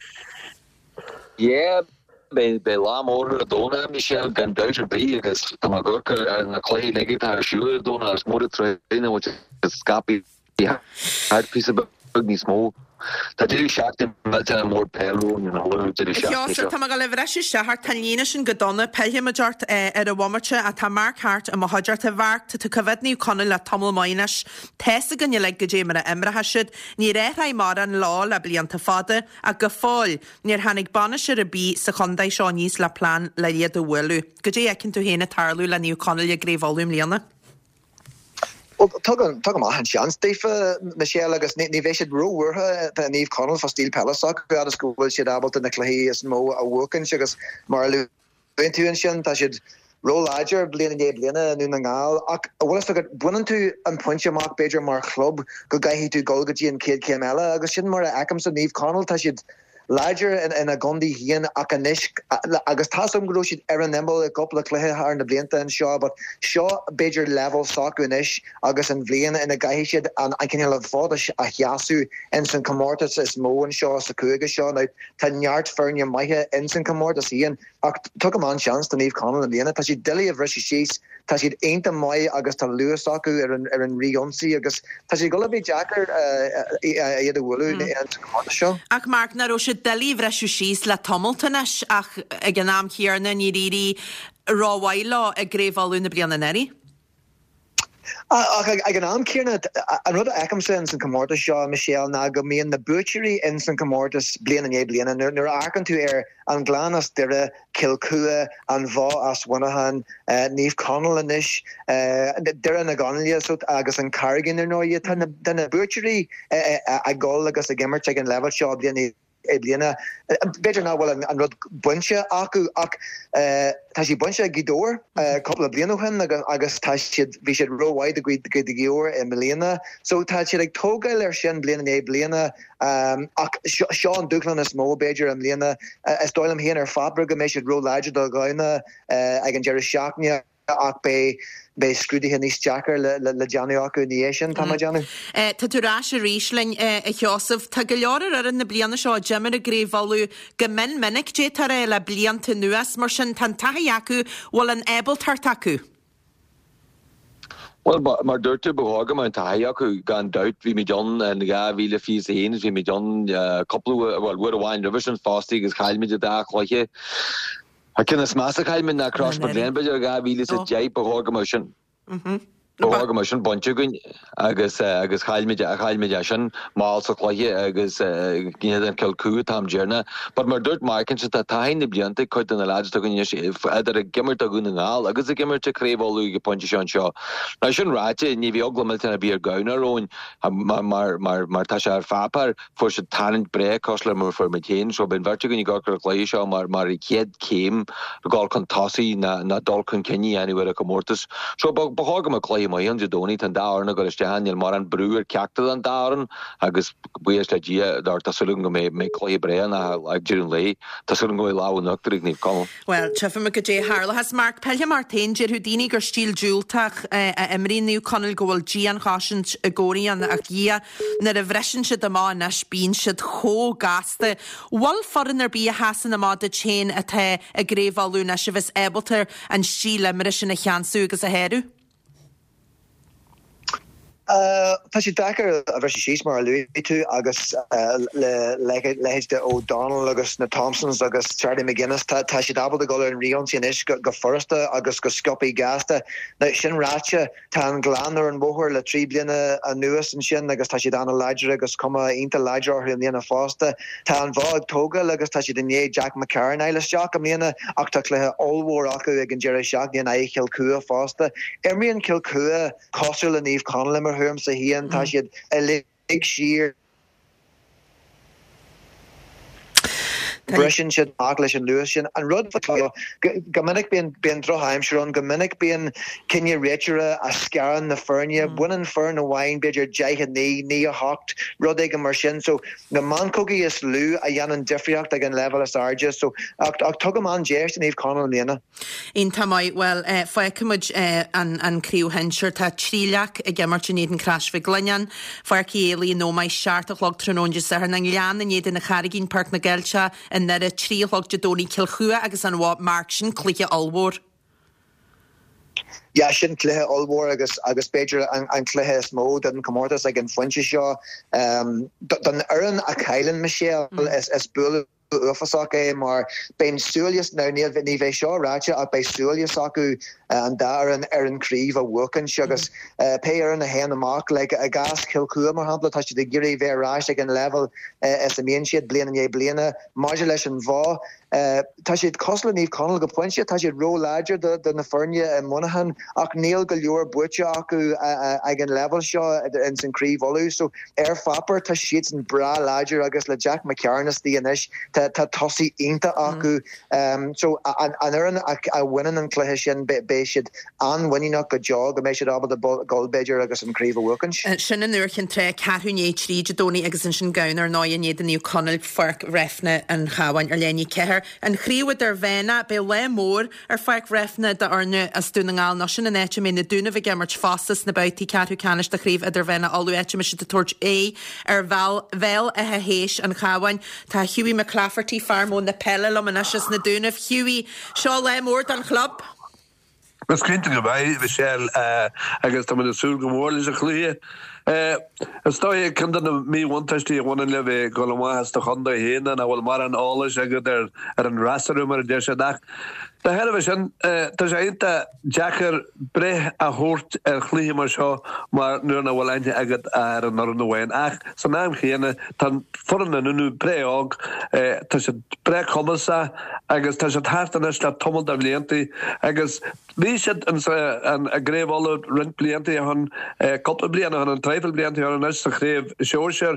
Yeah. Bei bei lá mór a dóna Michelle gan deutscher bí agus tá gurkur an na clé negit ar siúr dóna as mór treine wat skapi hard piece of buggy small. Tá dé seachta meta mór peú na hol dé seachta. Tá gal le se se har talíine sin godonna pehe majart ar a womarte a tá mark hart a mahajart a vart te covedniu Connell le tomul mainas tesa gan le go dé mar a imra hasid ní ré ra mar an lá le blianta fada a go fáil níor hannig banisir a bí sa chondai seo níos le plan le liad a bhfuilú. Go dé ecinn tú héna tarlú le níu Connell a gréhvolúm líana. Well, tug tug ma han chance Dave Michelle agus ni ni ve ro werha the Neve Connell for Steel Palasock out of school she able to Nicola is mo a working sugas Marlu intuition that should roll larger blin and blina nu ngal well so got one to and punch your mark Bejer mar club go guy he to Golgaji and Kid Camella agus shouldn't more Ackamson Neve Connell that should larger in in a Gondi hien akanish agus tasum groshid Aaron Nimble a couple of clehe har na blinta and Shaw but Shaw Bejer level socunish agus and Vlian in a guy shid and I can have fought a Yasu Ensign Comortis is Mo and Shaw Sakuga Shaw now ten yard fernia Maiha Ensign Comortis Ian took a man chance to Neve Connell and Liana Tashi Dilly of Rishi Shees Tashi ain't a Mai agus to Lewis Saku er in er in Rionsi agus Tashi gonna be Jacker uh uh the Wulu and Comortis Shaw Ach Mark na Delí bhreisiú síos le tomultanis ach ag an náam chéarna ní ríí ráhhaile a gréhvalú na bliana neri. Ag an am céarna an rud Ackamson san Comortas seo Michelle na go míon na butchery in san Comortas bliana é bliana nuair acan tú ar an glánas deire Kilcua an bhá as Winahan Neve Connell inis deire na Gonlia so agus an Carrigan ar nóide tá na butchery a gáil agus a gimmert ag an level seo bliana Ebliana better now well an rud buncha aku ak tá sí buncha gidor a couple of bliano hen agus tá siad vi siad ro wide the great the gior in Melina so tá siad like togail er sin bliana é bliana um ak Sean Duclan is mo Bejer and Melina as doilem hen er fabric me siad ro larger do gaina ag an Jerry Shacknia ak be be scrúdi hen níos Jacker le le Johnny acu níéisian tá Johnny. Eh tá tú rás a ríslein a Chiosaf tá go leor ar na bliana seo Jimmer a gréhvalú go min minic dé tar le blianta nuas mar sin tan taí acu bhil an able tartacu. Well, maar durte behoorgen maar taai acu gan duit wie me John en ga wie le fies heen wie me John couple well word wine revision fasting is gail met de dag gleich. I can smash a in that cross but then but you got really a jay promotion. Mhm. Promotion bunchugun agus agus chailmid a chailmidation mal so chloie agus gine Kilcua tam journa but mar durt markin se ta taine bliante coit an lad gun idir a gimmer a gun ngal agus a gimmer te krévolú ge punchon seo. Na sin rate ni vi oglamel a beer gauner on mar mar mar mar ta fapar for se talent bre kostler mar for meteen so ben vertugun go chloie seo mar mar kid came gal contasi na na dolkun kenny anywhere a Comortas so behorgam a chloie mai an doni tan daarna go stehan il mar an brewer ceachtal an daran agus bues le dia dar tasulung go me me cloi brean a ag dirun lei tasulung go la nachrig ni kom. Well, cheffa me go dé Harla has Mark Pelja Martin jer hudini gur stíl júltach a emrí niu conil goil Gian Chashint a gori an a gia na a vresin se ma na spín se cho gaste. Wal foreign er bí a hasan am de chain a te a grévalú na se vis ebelter an stíle mar sin a cheansú agus a heru. Tá sé dachar a bheit sé mar luú tú agus lehéiste ó Donald agus na Thompsons agus Charlie McGuinness tá sé dabal go an rion sin is go forsta agus go scopi gasta na sin ráte tá an glánar an bóthir le trí bliana a nuas an sin agus tá sé dána leidir agus cuma inta leidir ar líana fásta tá an bhág tóga agus tá sé denné Jack McCarran eile seach am líana ach tá chluthe allhór acu ag an Jerry seach líana é Kilcua fásta Imrion Kilcua cosúil a níomh Conlimmer hum sa hían tá siad a lig sír Brishin siad aglis an lusin an rud fa gomininic ben ben droheimsron gomininic ben Kenya Richera a scaran na fernia bunan fern a wine bidger jaiha ni ni a hocht rudig mar sin so na man cogi is lu a yanan diffriacht ag an level as arja so ach tugam an jers and Eve Connell Lena in tamai well uh, faicamud uh, an an criw hensher ta trilak a gemarchineden crash fi glynyan farki eli no mai shart of log trononja sa her nang lian and yedin a charigin park na gelcha and net a trílog jadoni Kilchua agus an wat markshin clique allwar. Ja sin cléthe allhór agus agus beidir an an cléthe smó den commórtas ag an foiinte seo um dan aran a Kylan Michelle is is bula ufasach é mar ben súlias nou níl ní bheith seo ráte a bei súlias acu an dar an ar an críomh a bhuacan segus pe ar an a hen amach le a gas Kilcua mar hapla tá si de gurí bheith ráis ag an level is a mion siad bliana é bliana mar leis an bhá tá siad cosla níomh Conall go pointse tá siad ró láidir de na Fernia a Monaghan ach níl go leor buite acu ag an level seo in san críomh olú so ar fapar tá siad an bra láidir agus le Jack McCarnas tí inis tá tosaí inta acu so an aran a winnan an cléthe sin be siad an winninach go jog a mé siad abal de Goldbedger agus an críomh bhuacan. Sin an nuirchan tre carhúné trí jadóní agus an sin gaunar ná an iad an níú Conall farc refna an chahain ar léní ceir an chríomhad ar bhéna be le mór ar farc refna de arne as dúnaáil ná sin an éite mé na dúna bh gemart fástas na bautí carú canis de chríomh idir bhéna alú éite me si de tuairt é ar bhil a hééis an chahain tá Hughie McClafferty farmó na pelle lo man na dúnah Hughie seo le mór an club. Mas crinta go bhaid bhí séil agus tá na súl go mór leis a chluie. Stoi kan dan mé wantaistí bhhain le bheith go amhaas do chunda héana a bhfuil mar an álas agad ar ar an rasarúm ar de nach. Tá herbh sin tá sé inta Jackar breth a thuirt ar chluí mar seo mar nuair na bhfuil ainte agad ar an ar an bhhain ach san náim chéana tá foran na nunú breog tá sé bre comasa agus tá sé tartanis le tomul ar bliantaí agus bhí siad an a gréibhála rint bliantaí chun coppla bliana chun an treifil bliantaí chun an sa chréibh seoirseir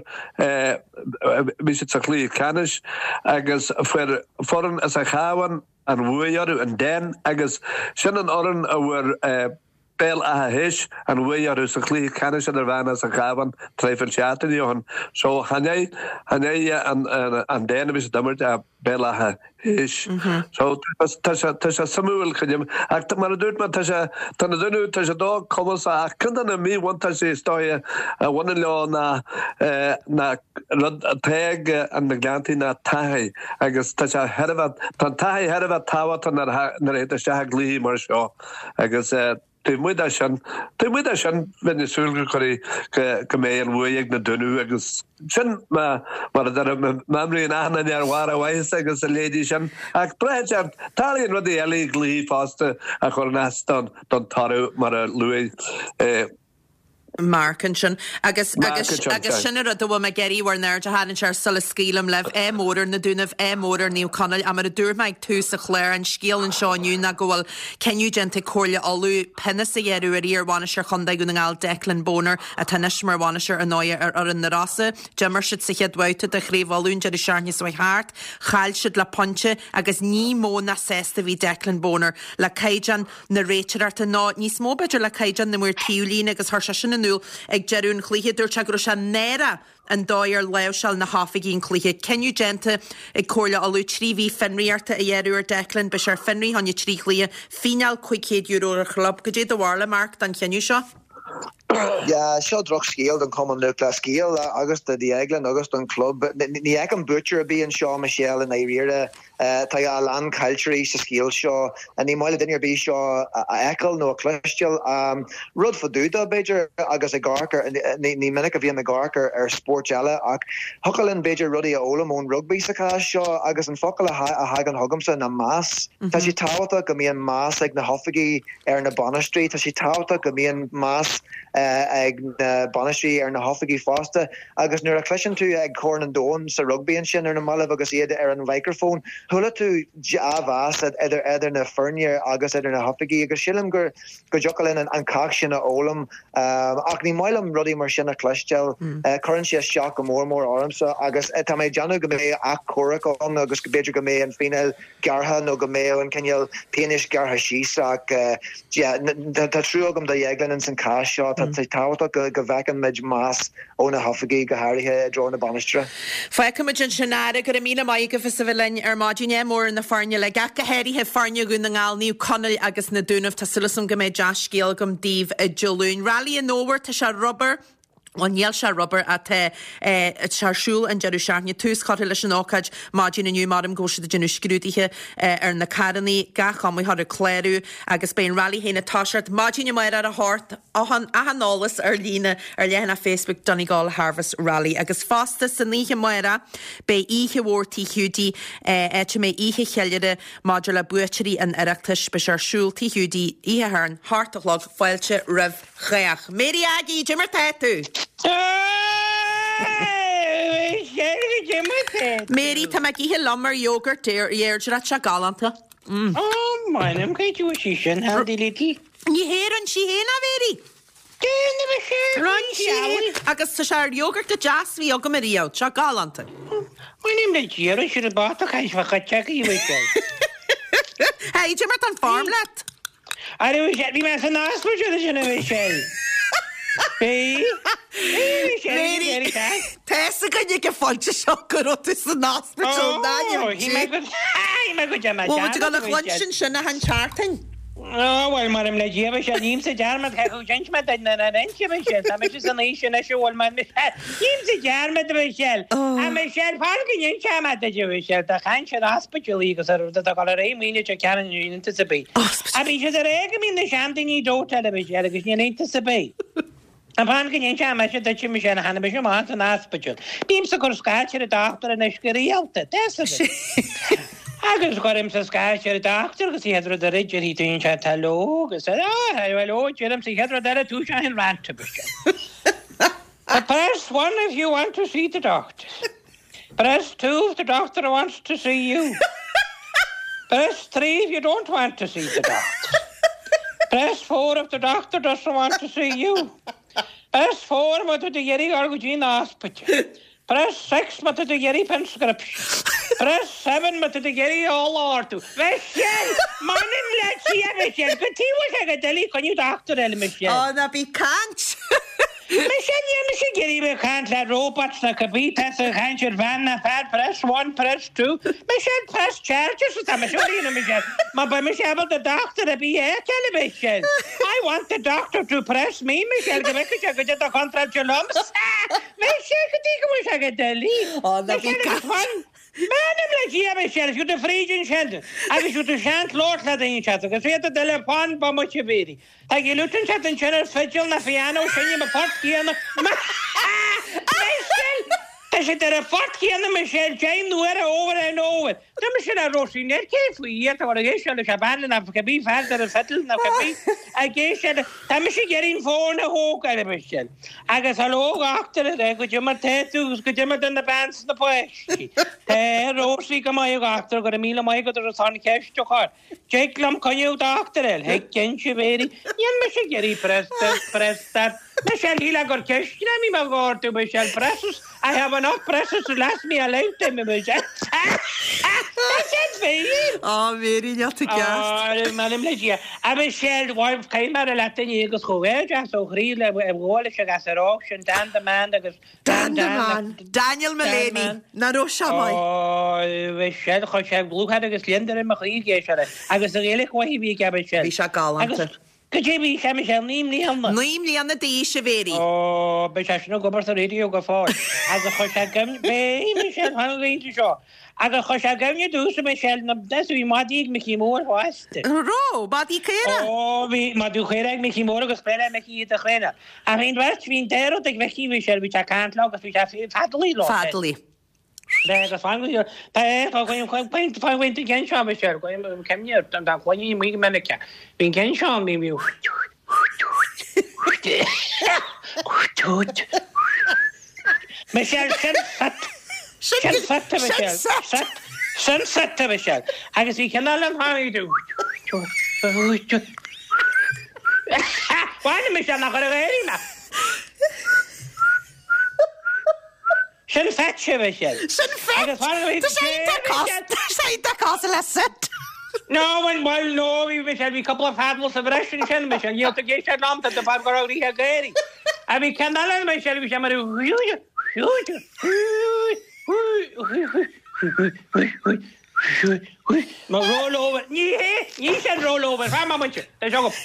bhí siad sa chluí canis agus foran as a chahain an bhuaarú an den agus sin an oran a bhfuair bell a héis an bhuaarú sa chlí canis an ar bhena sa chaban treifil seatain johan so hané hané an an den bhí damart a bell a héis so tá sé samúil chuim ach mar a dúirt mar tá sé tá na dúnú tá sé dá commas a chudan na mí bhaint sé stáie a bhain le na na teag an na glantaí na taithí agus tá sé herbh tá taithí herbh táhat an nar éit se glíí mar seo agus Tá muid sin Tá muid sin bhí súlga choirí go mé an bhuaigh na duú agus sin mar memríon ana ar bhhar a bhaise agus a lédí sin ach breid talíonn rudí eala glíí fásta a chur nastan don tarú mar a luí Marcan sin agus agus agus sinna a do me geirí war neir a hanan se sulla scílam leh é mór na dúnah é mór níú canal a mar a dúr meid tú a chléir an scíal an seáinú na gohfuil ceniu gente chola alú penna a dhéú a íorhána se chundaigh gúna gáil Declan Bonar a tanis mar bhána se ar náir ar ar an na rasa Jimmer siid sa cheadhhaite de chríomhálún de searne sa háart chail siid le ponte agus ní mó na sésta bhí Declan Bonar le caijan na réiteart a ná níos mó beidir le caijan na muir tiúlín agus thar se sin nú ag jeún chlíthe dúirt go se néra an dáir leisel na hafaigín chlíthe. Ceniu gente ag cóla alú tríhí fenriarta a dhéúir Declan be sé fenrí hanne trí chlí final chuicéad euro a chlub go dé do bhla mark dan ceniu seo? Ja, seo droch scéal an common nuclear scéal agus de Diaglan agus an club. Ní ag an butcher bí an Sean Michelle in éire tá a land culture sa scéal seo a ní máile duine bí seo a ekel nó a clustial rud fa dúda Beiidir agus a garcar ní minic a bhí na garcar ar sportile ach hocailinn Beiidir rudí a ólamón rugby sa cá seo agus an focail a hagan hogamsa na más. Tá si táta go mííon más ag na hofaigí ar na Bonnestree, Tá si táta go mííon más ag na Bonnestree ar na hofaigí fásta agus nuair a cluisian tú ag corn an dón sa rugby an sin ar na mala agus iad ar an microphone thula tú jahás idir idir na fernier agus idir na hofaigí agus sílim gur go jocalinn an cach sin a ólam ach ní mailam rudí mar sin a cluisteil chuann si seach go mór mór ormsa agus tá mé deanú go mé ach choracán agus go beidir go mé an féinil gartha nó go mé an ceal penis gartha síos ach tá trúgam de dhéaglan in san cá seo tá táta go go bhecin meid más ó na hofaigí go háirithe dro na Bonnestre. Feicimiid an sinnáda go a mína mai go fis bhlein ar mádíine mór na farne le ga go héirithe farne gún na ngáil níú conil agus na dúnamh tá sulasum go méid deas scéal gom díomh a Jolún. Rally an nóhar tá se rubber Onhéal se rubber a te searsúl an jeú searne tús chatte leis an ácaid mádín aniu marm go de genú scrútithe ar na caraní gachamí har a chléirú agus bein rally héna táseart mádíine mar ar a hort ahan ahanálas ar lína ar lehanana Facebook Donegal Harvest Rally agus fásta san níhe maira be ihe hórtí hiúdí éte mé ihe cheilide máidir le buitirí an ireachtas be searsúl tíhiúdí ihe harn hartalog foiilte rih chéach. Méri agé Jimmer Tetu. Mary tá meg ihe lamar yoghurt ar dhéirdra se galanta. Oh, mainim caiú sí sin haldí lití. Ní héan sí héna Mary. Rán sí agus tá se yoghurt a jazz hí aga maríá se galanta. Mainim le ddíar si a bata caiis fa chateach í bhaid. Hey, Jimmer an farmlet. Ar sé bhí me san náspur sin a bheith sé. Hey, Mary, Tessa ganne ge fáilte seo go rota san náspur ná. Hí me go me go deama. Bhfuil tú gan nach sin sinna an charting. Oh, well, marm le díobh sé níim sa dearmad chu gentme na na rentse me sé a me san éisi na seoil man me níim sa dearmad a sell a me sell fargin chama a dú se a chain se hospital agus a go ré míine se cean únta sa bé. A bhí sé a réige mín na seantaí dó televis agus ní éanta sa bé. An pan gin se me se dat me sé hanna be má an hospital. Bím sa gur skáir a doctor a neisguríalta de. Agus goim sa skáir a doctor agus héadra a riidir hí tún se taló agus ó jem sa héadra a tú se hin ranta be. Press one if you want to see the doctor. Press two if the doctor wants to see you. Press three if you don't want to see the doctor. Press four if the doctor doesn't want to see you. Press four ma tu de yeri argujin hospital. Press six ma tu de yeri prescription. Press seven ma tu de yeri all ortu. Michelle, manim let's Michelle. Could you was a deli can you doctor el Michelle? Oh, that be can't. Michelle, yeah, Michelle, Gary, we can't let robots that could be test a cancer van a fat press one, press two. Michelle, press charges with a Michelle, Michelle. Ma by Michelle, the doctor to be here, Michelle. I want the doctor to press me, Michelle. Go back to get the contract your lumps. Michelle, could you go with a deli? Oh, that be can't. Madam like yeah, Michelle, if you the freezing shelter, I wish you to shan't Lord let in chat, because we had the telephone by much of it. I get Luton chat and channel fetchel na piano, singing a pot piano. Michelle, the she did a fat can of Michelle Jane where over and over. The Michelle Rossi net cave we yet or a gation of Shaban of Kabi father of Fettle of Kabi. I guess that Tamishi getting phone a hawk at a Michelle. I guess hello after it. I could you my tattoos, could you the bands the push. Rossi come my after got a meal of my got a son cash to her. Jake Lum can you doctor it? Hey, can she very? Yan Michelle Getty press that press that. Michelle Hila got cash. Let me go to Michelle Presses. I have enough presses to last me a lifetime, Michelle. That's it for you. Oh, Mary, you're to gas. Oh, Madam Legia. I Michelle, wife came out of Latin, you go go away, just so really, a wall, she got an auction, Dan the man, that goes Dan the man, Daniel Mulaney, Naro Shamai. Oh, Michelle, because she had blue had a slender in my creek. I was really quite weak, Michelle. Bisha Gallant. Could you be Michelle Neem Neem? Neem Neem the Dish Very. Oh, but I should not go over the radio go forward. I got Hoshagam, Bay, Michelle, Hungry to show. I got Hoshagam, you do so, Michelle. That's we might dig Mickey Moore was. Oh, Badi Kera. Oh, we might do Kera, Mickey Moore, go spell Mickey the Kera. I mean, what's been there to Mickey Michelle, which I can't log, which I feel fatally lost. Fatally. There was finally a going to find went to Genshaw, Michelle, going to come here, and I'm going to make America. Being Genshaw, maybe. Michelle, shut shut to Michelle. Shut shut to Michelle. I can see can I learn how you do. Why did Michelle not going to read him? Sin fetche, Michelle. Sin fetche? Does ain't that cost a lesson? No, and well, no, we Michelle, we couple of handles of Russian, Michelle. You have to get that lump that the five got out here, Gary. I mean, can I learn, Michelle, we shall do, huge, huge, roll over. Yeah, you said roll over. How much? There's all.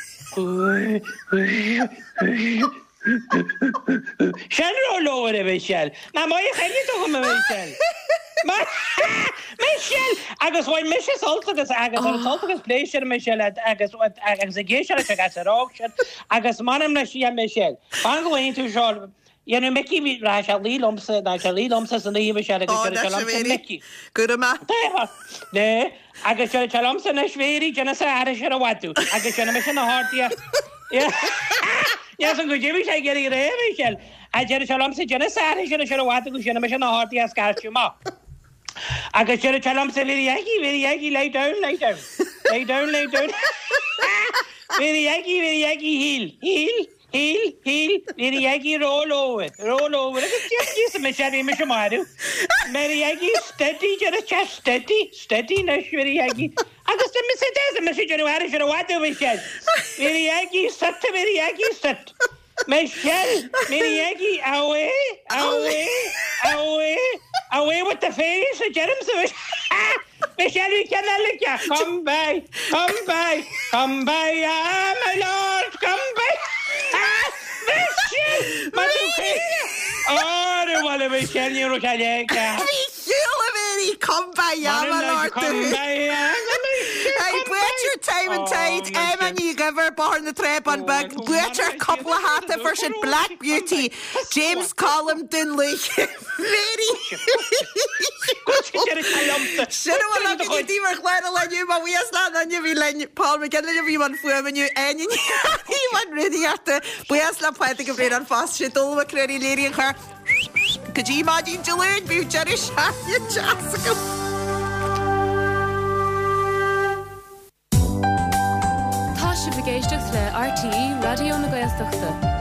Shall roll over it, Michelle. Now, my head is over, Michelle. Michelle, agus bhfuil mis soltagus agus ar soltagus pléisiir Michelle agus agus a géisiir a gas ar auction agus manam na si a Michelle. Fan go haon tú seo Dhéanú Mickey bhí rá se lí lomsa ná se lí lomsa san líomh se agus se lomsa Mickey. Good ama. Né, agus se se lomsa na svéirí dena sa ara se a wadú agus se na mis na hátia. Ja, san go dibí sé geí ré Michelle. A je se lomsa dena sa ara se a wadú go se na mis na hátia a scarú má. Agus se chalam se very yaki, very yaki, lay down, lay down. Lay down, lay down. Very yaki, very yaki, heel, heel, heel, heel, very yaki, roll over, roll over. Just just Michelle, Michelle Maru. Very yaki, steady, just chest, steady, steady, no very yaki. Agus the Mister Des, Mister January, should what do Michelle? Very yaki, sit, very yaki, sit. Michelle, very yaki, away, away, away. Away with the face of Jeremy. Michelle, we cannot look ya. Come by, come by, come by, ah, my lord, come by. Ah, Michelle, Michelle. Oh, the one Michelle, you look at it. Come by, ah, my lord. Come by, ah, Hey, bless your time and tide. Emma, you give her born the trap on back. Bless your couple of hats for some Black Beauty. James Colum Dunley. Very. Sinna bhfuil le go dtí mar chléine leniu má bhíos lá aniu bhí le Paul McGinley bhí man fuamaniu aine í man ruíarta buas le poite go bréad an fás sé dulha cruirí léiríon chur go dtí má dín deúin bhíú deir se teasa go. Tá si bhgéisteach le R T E Radio na Gaeltachta.